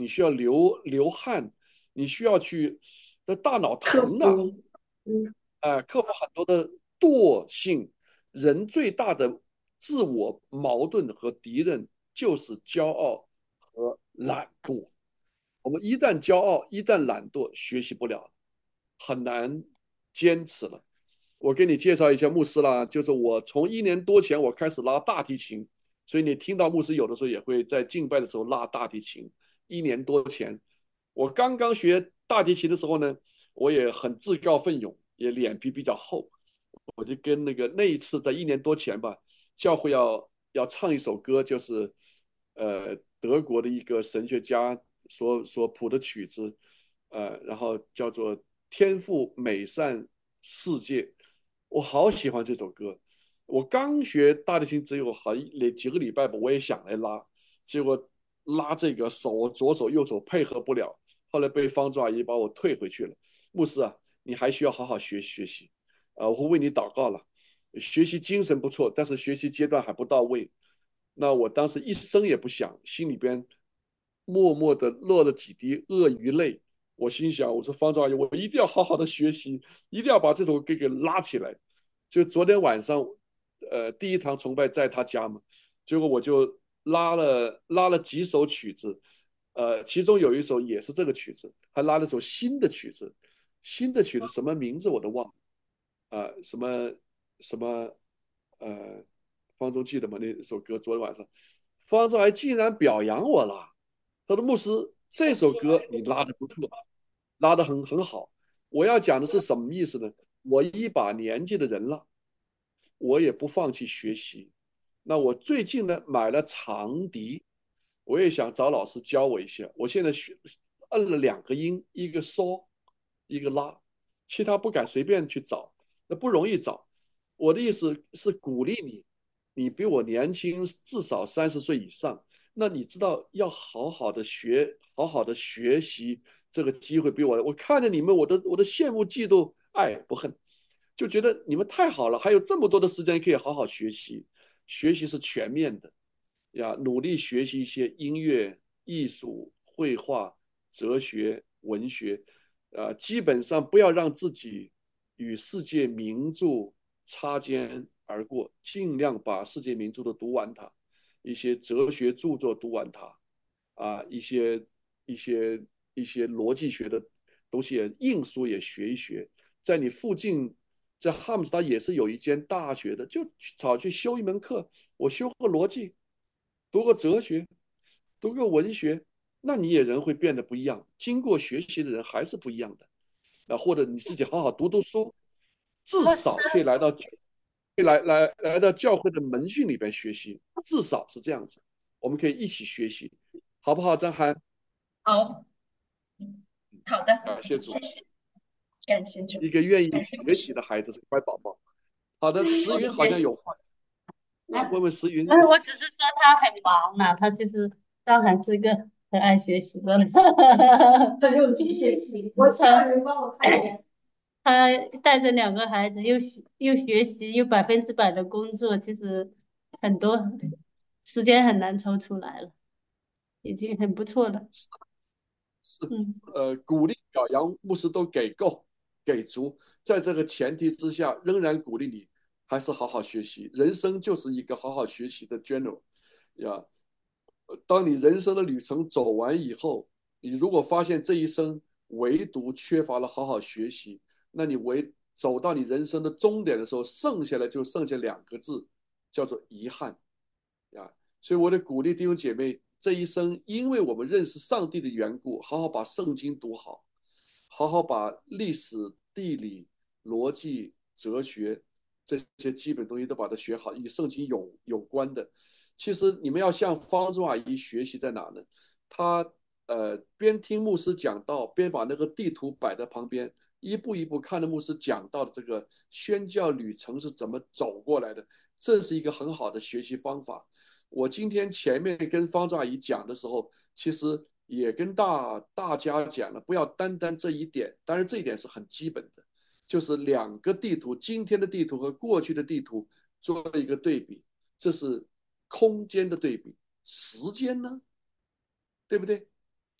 你需要流流汗，你需要去的大脑克疼啊， 服，嗯， 呃，克服很多的惰性。人最大的自我矛盾和敌人就是骄傲和懒惰。我们一旦骄傲，一旦懒惰，学习不了，很难坚持了。我给你介绍一下牧师啦，就是我从一年多前我开始拉大提琴，所以你听到牧师有的时候也会在敬拜的时候拉大提琴。一年多前，我刚刚学大提琴的时候呢，我也很自告奋勇，也脸皮比较厚，我就跟那个那一次在一年多前吧，教会要要唱一首歌，就是呃德国的一个神学家所所谱的曲子，呃，然后叫做《天赋美善世界》，我好喜欢这首歌。我刚学大提琴只有好几个礼拜吧，我也想来拉，结果拉这个手左手右手配合不了，后来被方舟阿姨把我退回去了。牧师啊，你还需要好好学习学习。啊，我会为你祷告了。学习精神不错，但是学习阶段还不到位。那我当时一声也不响，心里边默默的落了几滴鳄鱼泪。我心想，我说方兆阿姨，我一定要好好的学习，一定要把这首歌给拉起来。就昨天晚上，呃，第一堂崇拜在他家嘛，结果我就拉了拉了几首曲子，呃，其中有一首也是这个曲子，还拉了首新的曲子，新的曲子什么名字我都忘了。呃，什么什么呃，方舟记得吗？那首歌昨天晚上，方舟还竟然表扬我了。他说："牧师，这首歌你拉的不错，拉的很很好。我要讲的是什么意思呢？我一把年纪的人了，我也不放弃学习。那我最近呢买了长笛，我也想找老师教我一下。我现在学摁了两个音，一个嗦，一个拉，其他不敢随便去找，那不容易找。我的意思是鼓励你，你比我年轻至少三十岁以上，那你知道要好好的学，好好的学习，这个机会比我，我看着你们，我的我的羡慕嫉妒爱不恨。就觉得你们太好了，还有这么多的时间可以好好学习。学习是全面的呀，努力学习一些音乐、艺术、绘画、哲学、文学，呃，基本上不要让自己与世界名著擦肩而过，尽量把世界名著都读完它，一些哲学著作读完它，啊，一些一些一些逻辑学的东西也硬书也学一学。在你附近，在哈姆斯塔也是有一间大学的，就早去修一门课。我修个逻辑，读个哲学，读个文学，那你也人会变得不一样。经过学习的人还是不一样的。那或者你自己好好读读书，至牧师， 少可以来到，可以来来来到教会的门训里边学习，至少是这样子。我们可以一起学习，好不好？张涵好，好的， 感谢主， 谢谢，感谢主， 一个愿意感谢牧学习师。 的孩子是乖宝宝。好的，石云好像也有话，问问石云。 嗯，我只是说他很忙嘛，他就是张涵是一个很爱学习的人， 很有局限性，我需要人帮我看一眼。 他带着两个孩子，又学又学习，又百分之百的工作，其实很多时间很难抽出来了，已经很不错了。 是嗯， 呃，鼓励表扬牧师都给够给足，在这个前提之下，仍然鼓励你还是好好学习。人生就是一个好好学习的 journal 呀。当你人生的旅程走完以后，你如果发现这一生唯独缺乏了好好学习，那你唯走到你人生的终点的时候，剩下来就剩下两个字，叫做遗憾呀。所以我得鼓励弟兄姐妹，这一生因为我们认识上帝的缘故，好好把圣经读好，好好把历史、地理、逻辑、哲学这些基本东西都把它学好，与圣经有有关的。其实你们要向方舟阿姨学习在哪呢？她呃边听牧师讲道，边把那个地图摆在旁边，一步一步看着牧师讲到的这个宣教旅程是怎么走过来的，这是一个很好的学习方法。我今天前面跟方舟阿姨讲的时候，其实也跟大大家讲了，不要单单这一点，当然这一点是很基本的，就是两个地图，今天的地图和过去的地图做一个对比，这是空间的对比，时间呢，对不对？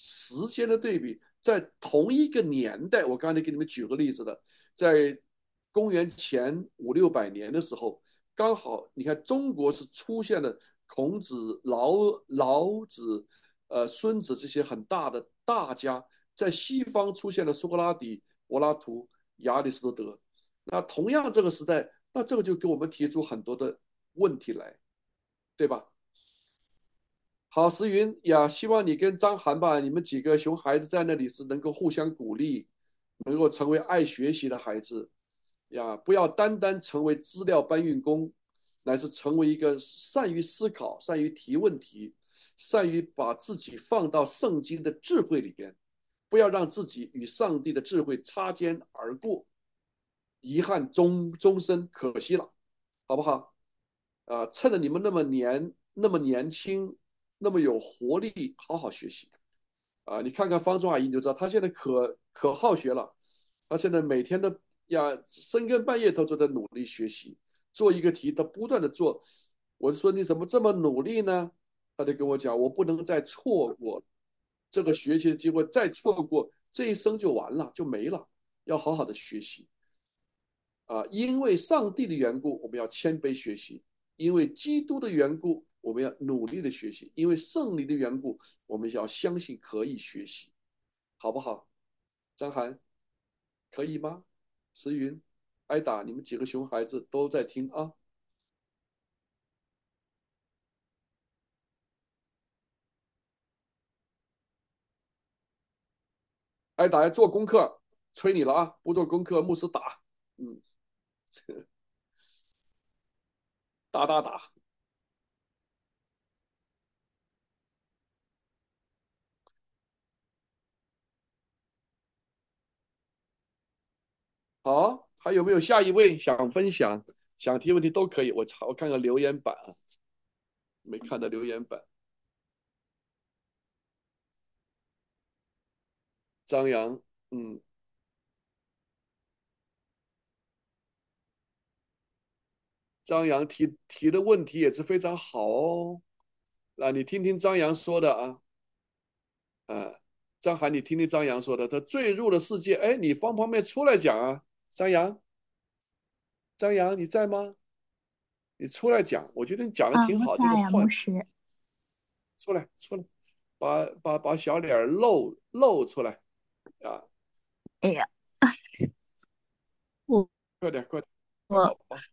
时间的对比，在同一个年代，我刚才给你们举个例子的，在公元前五六百年的时候，刚好你看中国是出现了孔子、老老子、呃孙子这些很大的大家，在西方出现了苏格拉底、柏拉图、亚里士多德。那同样这个时代，那这个就给我们提出很多的问题来，对吧？好，石云呀，希望你跟张涵吧，你们几个熊孩子在那里是能够互相鼓励，能够成为爱学习的孩子呀，不要单单成为资料搬运工，乃是成为一个善于思考、善于提问题、善于把自己放到圣经的智慧里边，不要让自己与上帝的智慧擦肩而过，遗憾终终身，可惜了，好不好？啊，趁着你们那么年那么年轻，那么有活力，好好学习啊！你看看方中阿姨，你就知道她现在可可好学了，她现在每天都呀深更半夜都都在努力学习，做一个题，她不断的做。我说你怎么这么努力呢？她就跟我讲，我不能再错过这个学习的机会，再错过这一生就完了，就没了，要好好的学习。啊，因为上帝的缘故，我们要谦卑学习；因为基督的缘故，我们要努力的学习；因为圣灵的缘故，我们要相信可以学习，好不好？张涵，可以吗？石云、艾达，你们几个熊孩子都在听啊。艾达要做功课，催你了啊！不做功课，牧师打。嗯，打打打。好，还有没有下一位想分享、想提问题都可以。我查，我看看留言板啊，没看到留言板。张扬，嗯，张扬提提的问题也是非常好哦。那你听听张扬说的啊，呃，张涵，你听听张扬说的，他坠入了世界，哎，你方不方便出来讲啊？张扬，张扬，你在吗？你出来讲，我觉得你讲的啊， 挺好，这个我在呀，牧 point， 师。 出来，出来，把把把小脸露露出来啊， 哎呀，我快点，快点，快我好吧。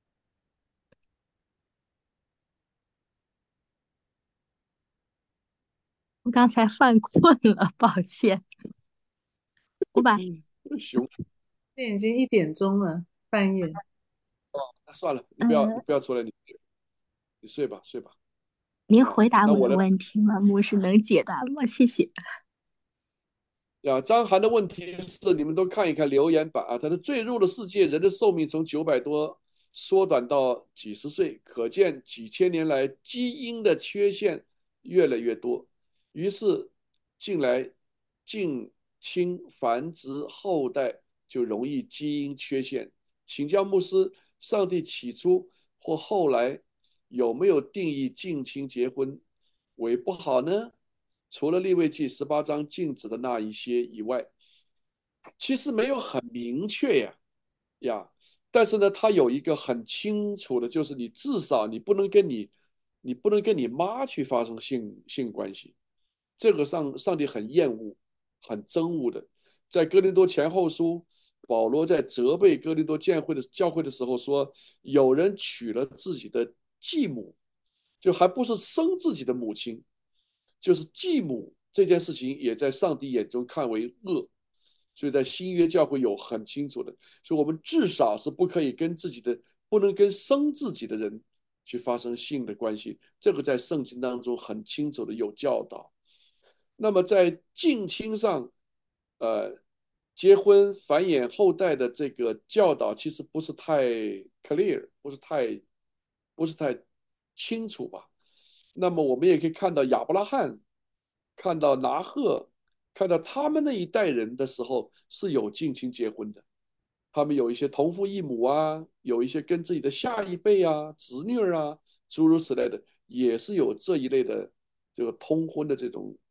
我刚才犯困了，抱歉。我把嗯，熊， 现在已经一点钟了，半夜。 那算了，你不要，你呃， 不要出来，你你睡吧，睡吧。 您啊， 回答我的那我的问题吗？牧师能解答吗？谢谢。 呀，张涵的问题是，你们都看一看留言板啊，他的坠入的世界，人的寿命从九百多缩短到几十岁，可见几千年来基因的缺陷越来越多，于是近来近亲繁殖后代就容易基因缺陷。请教牧师，上帝起初或后来有没有定义近亲结婚为不好呢？除了利未记十八章禁止的那一些以外，其实没有很明确呀呀。但是呢，他有一个很清楚的，就是你至少你不能跟你，你不能跟你妈去发生性性关系，这个上上帝很厌恶、很憎恶的。在哥林多前后书，保罗在责备哥林多教会的教会的时候说，有人娶了自己的继母，就还不是生自己的母亲，就是继母这件事情也在上帝眼中看为恶，所以在新约教会有很清楚的，所以我们至少是不可以跟自己的，不能跟生自己的人去发生性的关系，这个在圣经当中很清楚的有教导。那么在近亲上，呃，结婚繁衍后代的这个教导其实不是太 clear，不是太不是太清楚吧？那么我们也可以看到亚伯拉罕，看到拿赫，看到他们那一代人的时候是有近亲结婚的，他们有一些同父异母啊，有一些跟自己的下一辈啊、侄女啊，诸如此类的，也是有这一类的这个通婚的这种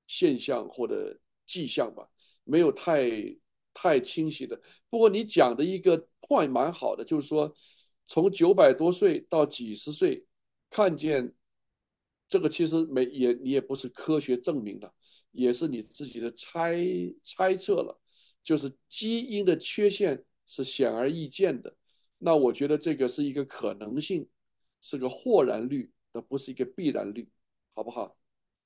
现象或者迹象吧，没有太太清晰的。不过你讲的一个 point 蛮好的，就是说从九百多岁到几十岁，看见这个其实没也你也不是科学证明的，也是你自己的猜猜测了，就是基因的缺陷是显而易见的。那我觉得这个是一个可能性，是个或然率，而不是一个必然率，好不好？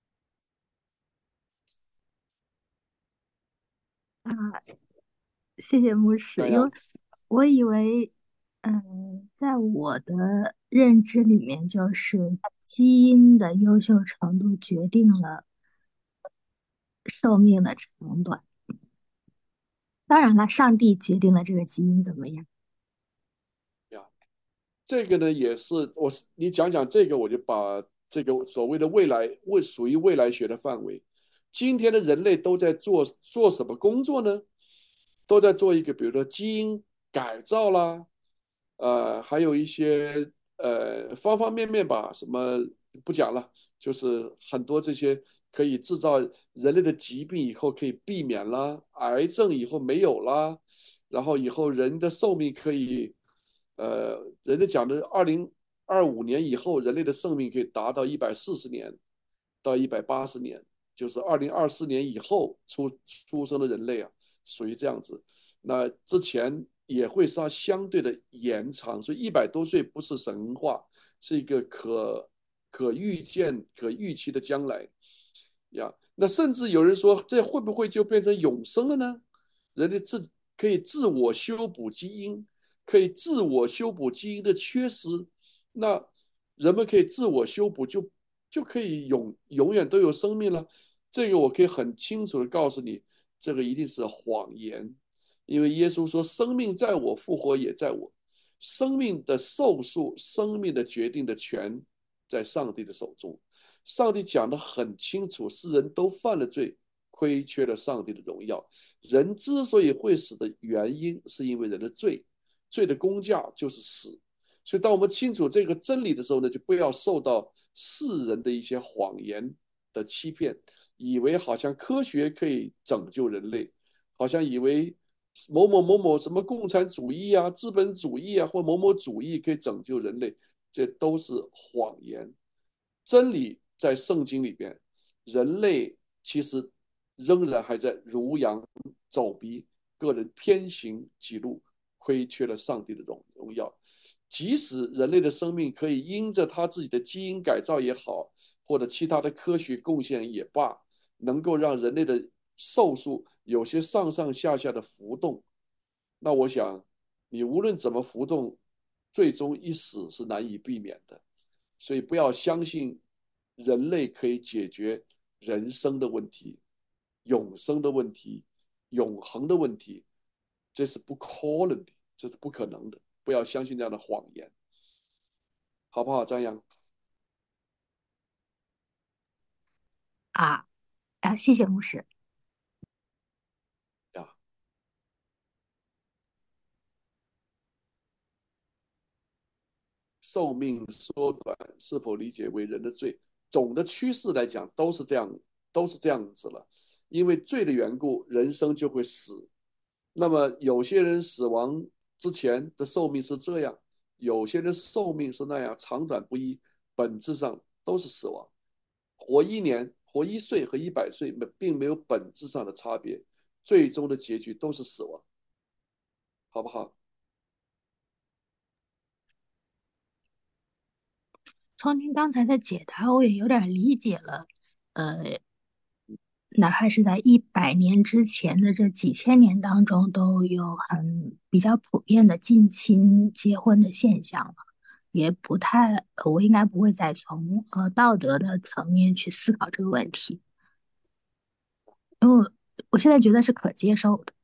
谢谢牧师，因为洋洋， 我以为，嗯、在我的认知里面，就是基因的优秀程度决定了寿命的长短。当然了，上帝决定了这个基因怎么样。 呀，这个呢也是我是你讲讲这个，我就把这个所谓的未来未属于未来学的范围。今天的人类都在做做什么工作呢？都在做一个，比如说基因改造啦，呃，还有一些呃方方面面吧，什么不讲了，就是很多这些可以制造人类的疾病以后可以避免啦，癌症以后没有啦，然后以后人的寿命可以，呃，人家讲的二零二五年以后，人类的寿命可以达到一百四十年到一百八十年，就是二零二四年以后出出生的人类啊，属于这样子。那之前也会是它相对的延长，所以一百多岁不是神话，是一个可可预见、可预期的将来呀。那甚至有人说，这会不会就变成永生了呢？人类自可以自我修补基因，可以自我修补基因的缺失，那人们可以自我修补，就就可以永永远都有生命了。这个我可以很清楚的告诉你，这个一定是谎言。因为耶稣说：“生命在我，复活也在我。生命的寿数、生命的决定的权在上帝的手中。上帝讲得很清楚，世人都犯了罪，亏缺了上帝的荣耀。人之所以会死的原因，是因为人的罪，罪的工价就是死。所以，当我们清楚这个真理的时候呢，就不要受到世人的一些谎言的欺骗，以为好像科学可以拯救人类，好像以为某某某某什么共产主义啊、资本主义啊或某某主义可以拯救人类，这都是谎言。真理在圣经里边，人类其实仍然还在如羊走逼，个人偏行己路，亏缺了上帝的荣荣耀。即使人类的生命可以因着他自己的基因改造也好，或者其他的科学贡献也罢，能够让人类的寿数有些上上下下的浮动，那我想，你无论怎么浮动，最终一死是难以避免的。所以不要相信人类可以解决人生的问题、永生的问题、永恒的问题，这是不可能的，这是不可能的。不要相信这样的谎言，好不好？张扬啊啊，谢谢牧师。 呀，寿命缩短是否理解为人的罪？总的趋势来讲，都是这样，都是这样子了。因为罪的缘故，人生就会死。那么有些人死亡之前的寿命是这样，有些人寿命是那样，长短不一，本质上都是死亡。活一年、活一岁和一百岁，并没有本质上的差别，最终的结局都是死亡，好不好？ 从您刚才的解答，我也有点理解了。呃，哪怕是在一百年之前的这几千年当中，都有很比较普遍的近亲结婚的现象了，也不太，呃我应该不会再从呃道德的层面去思考这个问题，因为我我现在觉得是可接受的，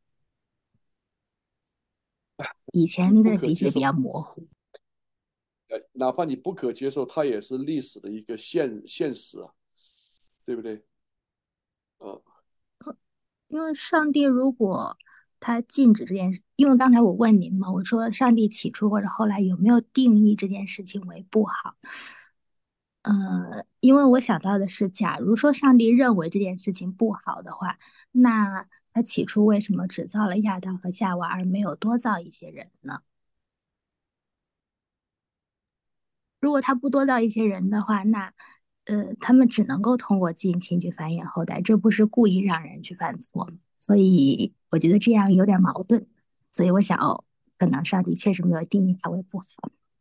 以你前的不可接受， 理解比较模糊。 呃，哪怕你不可接受，它也是历史的一个现现实啊，对不对？嗯， 因为上帝如果他禁止这件事，因为刚才我问您嘛，我说上帝起初或者后来有没有定义这件事情为不好？ 呃，因为我想到的是，假如说上帝认为这件事情不好的话，那他起初为什么只造了亚当和夏娃，而没有多造一些人呢？如果他不多造一些人的话，那呃，他们只能够通过近亲去繁衍后代，这不是故意让人去犯错吗？所以我觉得这样有点矛盾。所以我想，哦，可能上帝确实没有定义它为不好。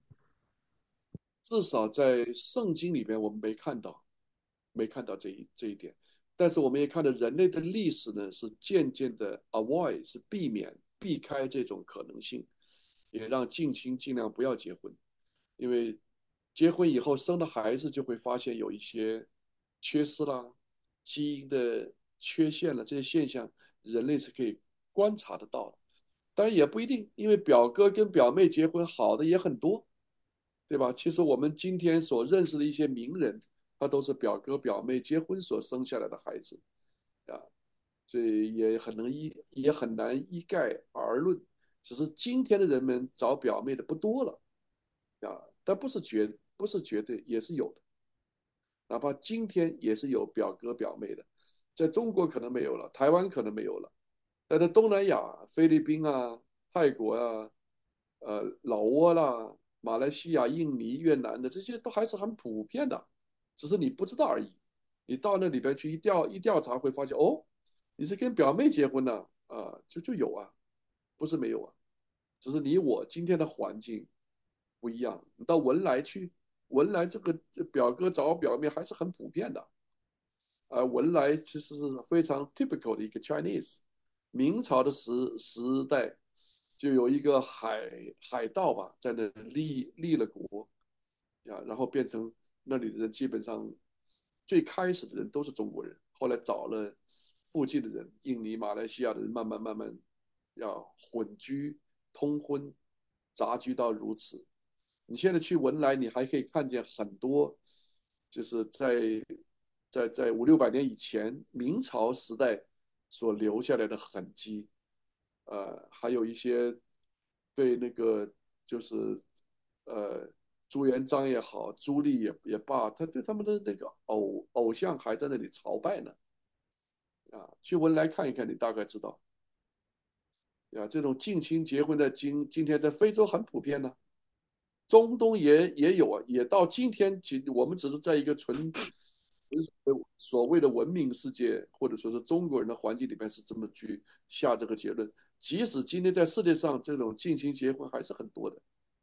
至少在圣经里面我们没看到，没看到这一这一点。但是我们也看到人类的历史呢，是渐渐的 avoid，是避免避开这种可能性，也让近亲尽量不要结婚，因为结婚以后生的孩子就会发现有一些缺失啦、基因的缺陷了，这些现象人类是可以观察得到的。当然也不一定，因为表哥跟表妹结婚好的也很多，对吧？其实我们今天所认识的一些名人，他都是表哥表妹结婚所生下来的孩子啊，所以也很能一也很难一概而论。只是今天的人们找表妹的不多了啊，但不是绝不是绝对，也是有的。哪怕今天也是有表哥表妹的，在中国可能没有了，台湾可能没有了，但在东南亚，菲律宾啊、泰国啊、呃老挝啦、马来西亚、印尼、越南的这些都还是很普遍的，只是你不知道而已。你到那里边去一调一调查，会发现哦，你是跟表妹结婚的啊，就就有啊，不是没有啊，只是你我今天的环境不一样。你到文莱去，文莱这个这表哥找表妹还是很普遍的。呃，文莱其实是非常 typical 的一个 Chinese。明朝的时时代，就有一个海海盗吧，在那立立了国呀，然后变成那里的人基本上最开始的人都是中国人，后来找了附近的人，印尼、马来西亚的人，慢慢慢慢要混居、通婚、杂居到如此。你现在去文莱，你还可以看见很多，就是在在在五六百年以前明朝时代所留下来的痕迹，呃，还有一些对那个就是呃朱元璋也好，朱棣也也罢，他对他们的那个偶偶像还在那里朝拜呢，啊，去文莱看一看，你大概知道，啊，这种近亲结婚的今今天在非洲很普遍呢。中东也也有啊，也到今天，其我们只是在一个纯所谓的文明世界，或者说是中国人的环境里面是这么去下这个结论。即使今天在世界上这种近亲结婚还是很多的。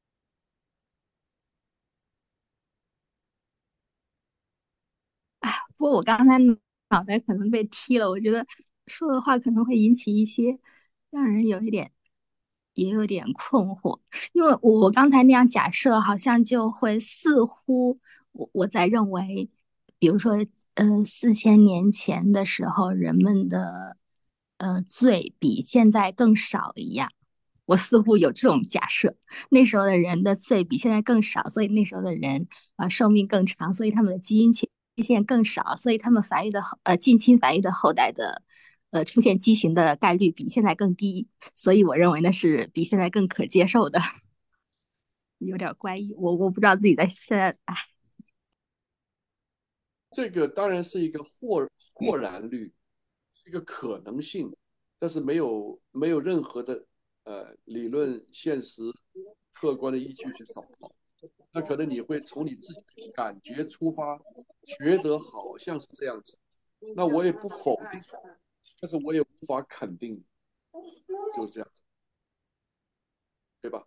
不过我刚才脑袋可能被踢了，我觉得说的话可能会引起一些让人有一点也有点困惑，因为我我刚才那样假设，好像就会似乎我我在认为，比如说呃四千年前的时候，人们的呃罪比现在更少一样。我似乎有这种假设，那时候的人的罪比现在更少，所以那时候的人啊、呃寿命更长，所以他们的基因缺陷更少，所以他们繁育的呃近亲繁育的后代的呃出现畸形的概率比现在更低，所以我认为那是比现在更可接受的，有点怪异，我我不知道自己在现在哎。 这个当然是一个或或然率，是一个可能性，但是没有没有任何的呃理论、现实、客观的依据去扫讨。那可能你会从你自己的感觉出发，觉得好像是这样子。那我也不否定，但是我也无法肯定，就是这样子，对吧？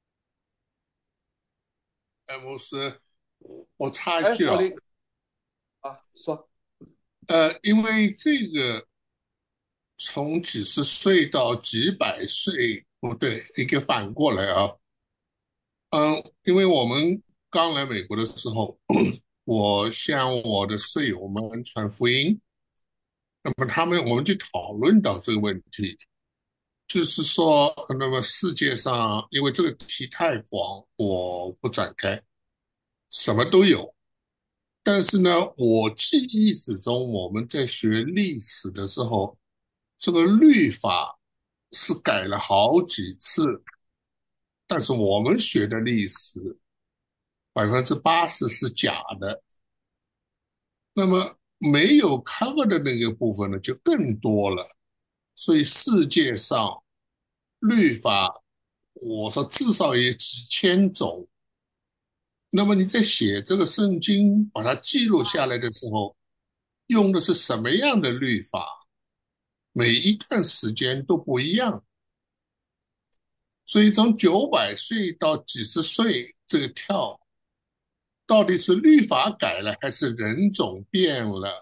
哎，牧师，我插一哎， 句啊， 柏林啊，说。 呃，因为这个从几十岁到几百岁，不对，应该反过来啊。嗯，因为我们刚来美国的时候，我向我的舍友们传福音，那么他们我们就讨论到这个问题，就是说，那么世界上因为这个题太广，我不展开，什么都有。但是呢，我记忆之中，我们在学历史的时候，这个律法是改了好几次，但是我们学的历史百分之八十是假的， 那么没有 cover 的那个部分呢，就更多了。所以世界上律法，我说至少也几千种。那么你在写这个圣经，把它记录下来的时候，用的是什么样的律法？每一段时间都不一样。所以从九百岁到几十岁这个跳，到底是律法改了，还是人种变了？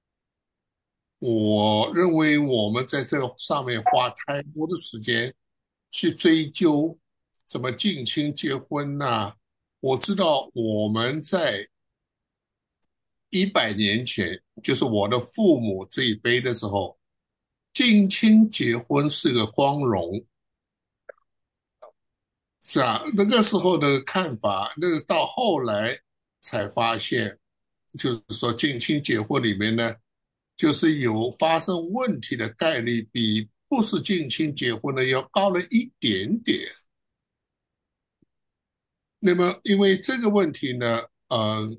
我认为我们在这个上面花太多的时间去追究怎么近亲结婚呐、我知道我们在一百年前，就是我的父母这一辈的时候，近亲结婚是个光荣，是啊，那个时候的看法，那个到后来才发现，就是说近亲结婚里面呢，就是有发生问题的概率比不是近亲结婚的要高了一点点。那么因为这个问题呢，嗯、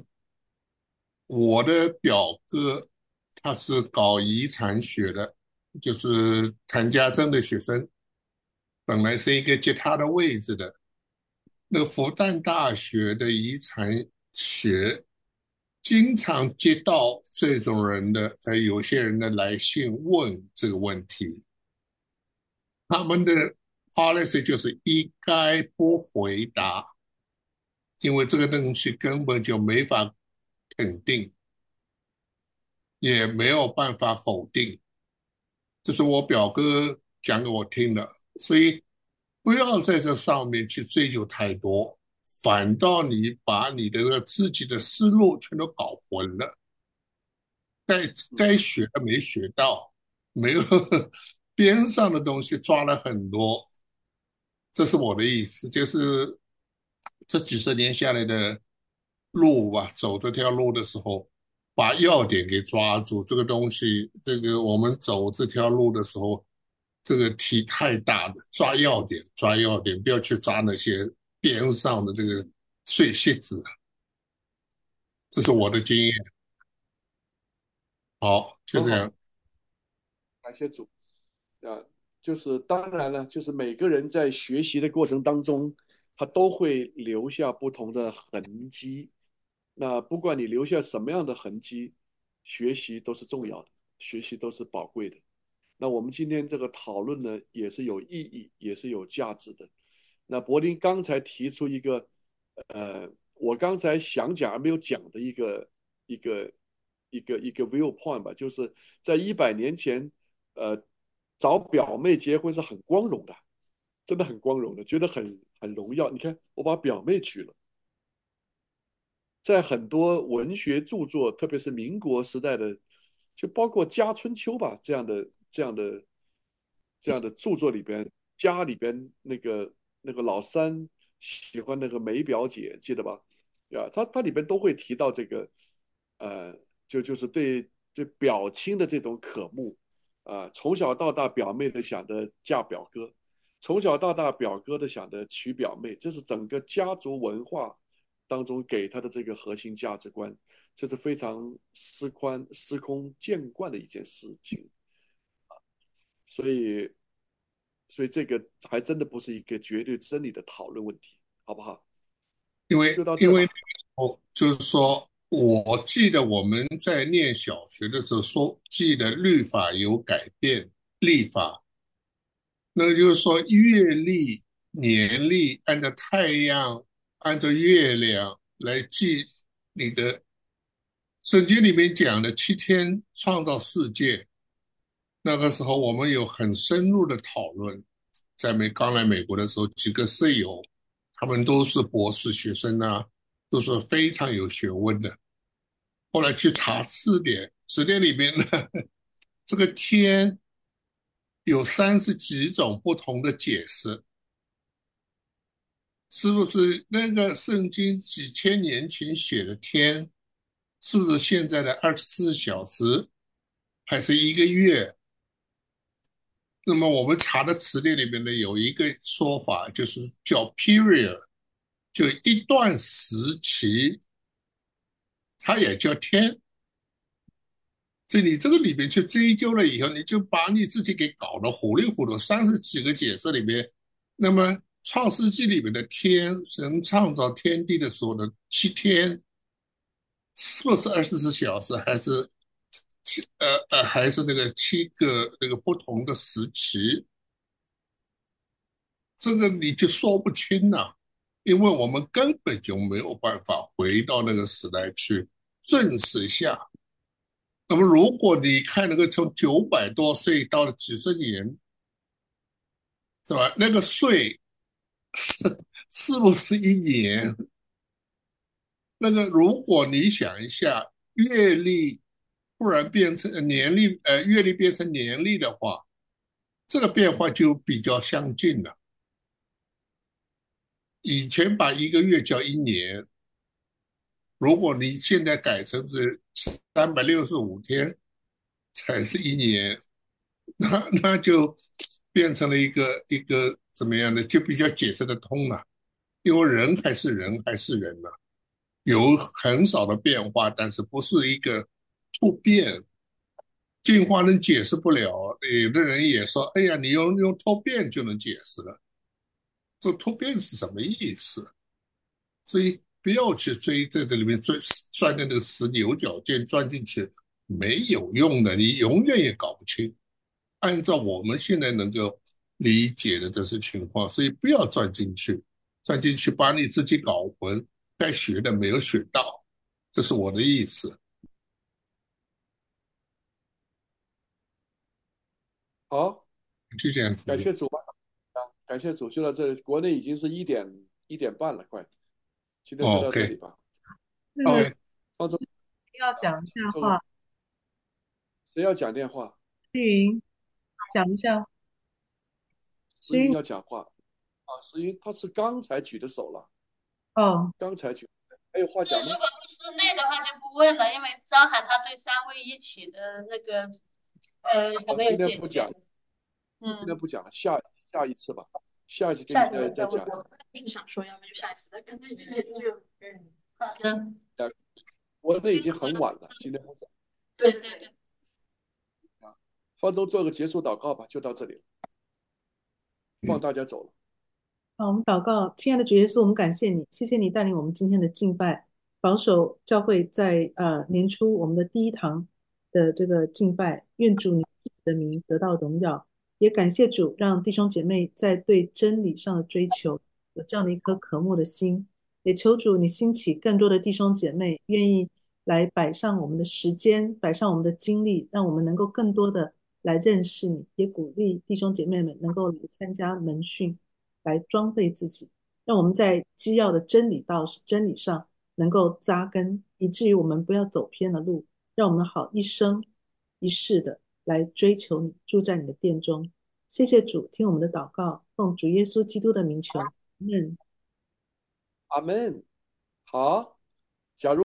我的表哥他是搞遗传学的，就是谭家珍的学生，本来是一个接他的位置的。那个复旦大学的遗传学经常接到这种人的，呃，有些人的来信问这个问题，他们的 policy 就是一概不回答，因为这个东西根本就没法肯定，也没有办法否定。这是我表哥讲给我听的，所以不要在这上面去追究太多，反倒你把你的自己的思路全都搞混了，该该学的没学到，没有边上的东西抓了很多，这是我的意思，就是这几十年下来的路吧，走这条路的时候，把要点给抓住。这个东西，这个我们走这条路的时候，这个题太大了，抓要点，抓要点，不要去抓那些边上的这个碎屑子。这是我的经验。好，就很好， 这样。 感谢主啊。就是当然了，就是每个人在学习的过程当中，他都会留下不同的痕迹。那不管你留下什么样的痕迹，学习都是重要的，学习都是宝贵的。那我们今天这个讨论呢，也是有意义，也是有价值的。那柏林刚才提出一个，呃，我刚才想讲而没有讲的一个一个一个一个 viewpoint 吧，就是在一百年前，呃，找表妹结婚是很光荣的，真的很光荣的，觉得很很荣耀。你看，我把表妹娶了。在很多文学著作，特别是民国时代的，就包括《家春秋》吧这样的这样的这样的著作里边，家里边那个那个老三喜欢那个梅表姐，记得吧？啊，他他里边都会提到这个，呃，就就是对对表亲的这种渴慕啊，从小到大表妹都想着嫁表哥，从小到大表哥都想着娶表妹，这是整个家族文化当中给他的这个核心价值观，这是非常司宽司空见惯的一件事情。所以，所以这个还真的不是一个绝对真理的讨论问题，好不好？ 因为就到这吧。 因为我就是说，我记得我们在念小学的时候说，记得律法有改变，历法，那就是说月历、年历按照太阳、按照月亮来记你的。圣经里面讲的七天创造世界，那个时候我们有很深入的讨论。在美刚来美国的时候，几个舍友，他们都是博士学生啊，都是非常有学问的。后来去查字典，字典里面呢，这个天有三十几种不同的解释，是不是那个圣经几千年前写的天，是不是现在的二十四小时，还是一个月？那么我们查的词典里面呢，有一个说法，就是叫 period，就一段时期，它也叫天。 所以你这个里边去追究了以后，你就把你自己给搞得糊里糊涂。三十几个解释里面，那么创世纪里面的天，神创造天地的时候的七天，是不是二十四小时，还是七呃呃，还是那个七个那个不同的时期？这个你就说不清了，因为我们根本就没有办法回到那个时代去证实一下。那么，如果你看那个从九百多岁到了几十年，是吧？那个岁是是不是一年？那个如果你想一下，月历不然变成呃年历，呃，月历变成年历的话，这个变化就比较相近了。以前把一个月叫一年，如果你现在改成是三百六十五天才是一年，那那就变成了一个一个怎么样的，就比较解释得通了。因为人还是人还是人了，有很少的变化，但是不是一个突变。进化论解释不了，有的人也说，哎呀，你用用突变就能解释了，这突变是什么意思？所以不要去追在这里面钻钻那个死牛角尖，钻进去没有用的，你永远也搞不清。按照我们现在能够理解的这些情况，所以不要钻进去，钻进去把你自己搞混，该学的没有学到，这是我的意思。 好， 就这样子。 感谢主啊，感谢主，就到这里。国内已经是一点一点半了，快，今天就到这里吧。 那个 OK，OK， 方舟要讲一下做个话， 谁要讲电话？ 诗云讲一下， 石云诗云要讲话啊，石云他是刚才举的手了， 哦， 刚才举，还有话对， 讲吗？ 如果不是那的话就不问了，因为张涵他对三位一体的那个呃还哦， 没有今天解决。 不讲，今天嗯， 不讲了，下下一次吧，下一次给你下一次再问。 再再讲。 我就是想说，要不就下一次再跟那之前就嗯，好的， 呃，国内已经很晚了，今天不讲对对对。 啊。方舟做个结束祷告吧，就到这里了，放大家走了。 好，我们祷告，亲爱的主耶稣，我们感谢你，谢谢你带领我们今天的敬拜，保守教会在呃年初我们的第一堂的这个敬拜，愿主你自己的名得到荣耀，也感谢主让弟兄姐妹在对真理上的追求有这样的一颗渴慕的心，也求主你兴起更多的弟兄姐妹愿意来摆上我们的时间，摆上我们的精力，让我们能够更多的来认识你，也鼓励弟兄姐妹们能够来参加门训。来装备自己，让我们在基要的真理道真理上能够扎根，以至于我们不要走偏了路，让我们好一生一世的来追求你，住在你的殿中。谢谢主，听我们的祷告，奉主耶稣基督的名求，阿门。 阿门。好，假如。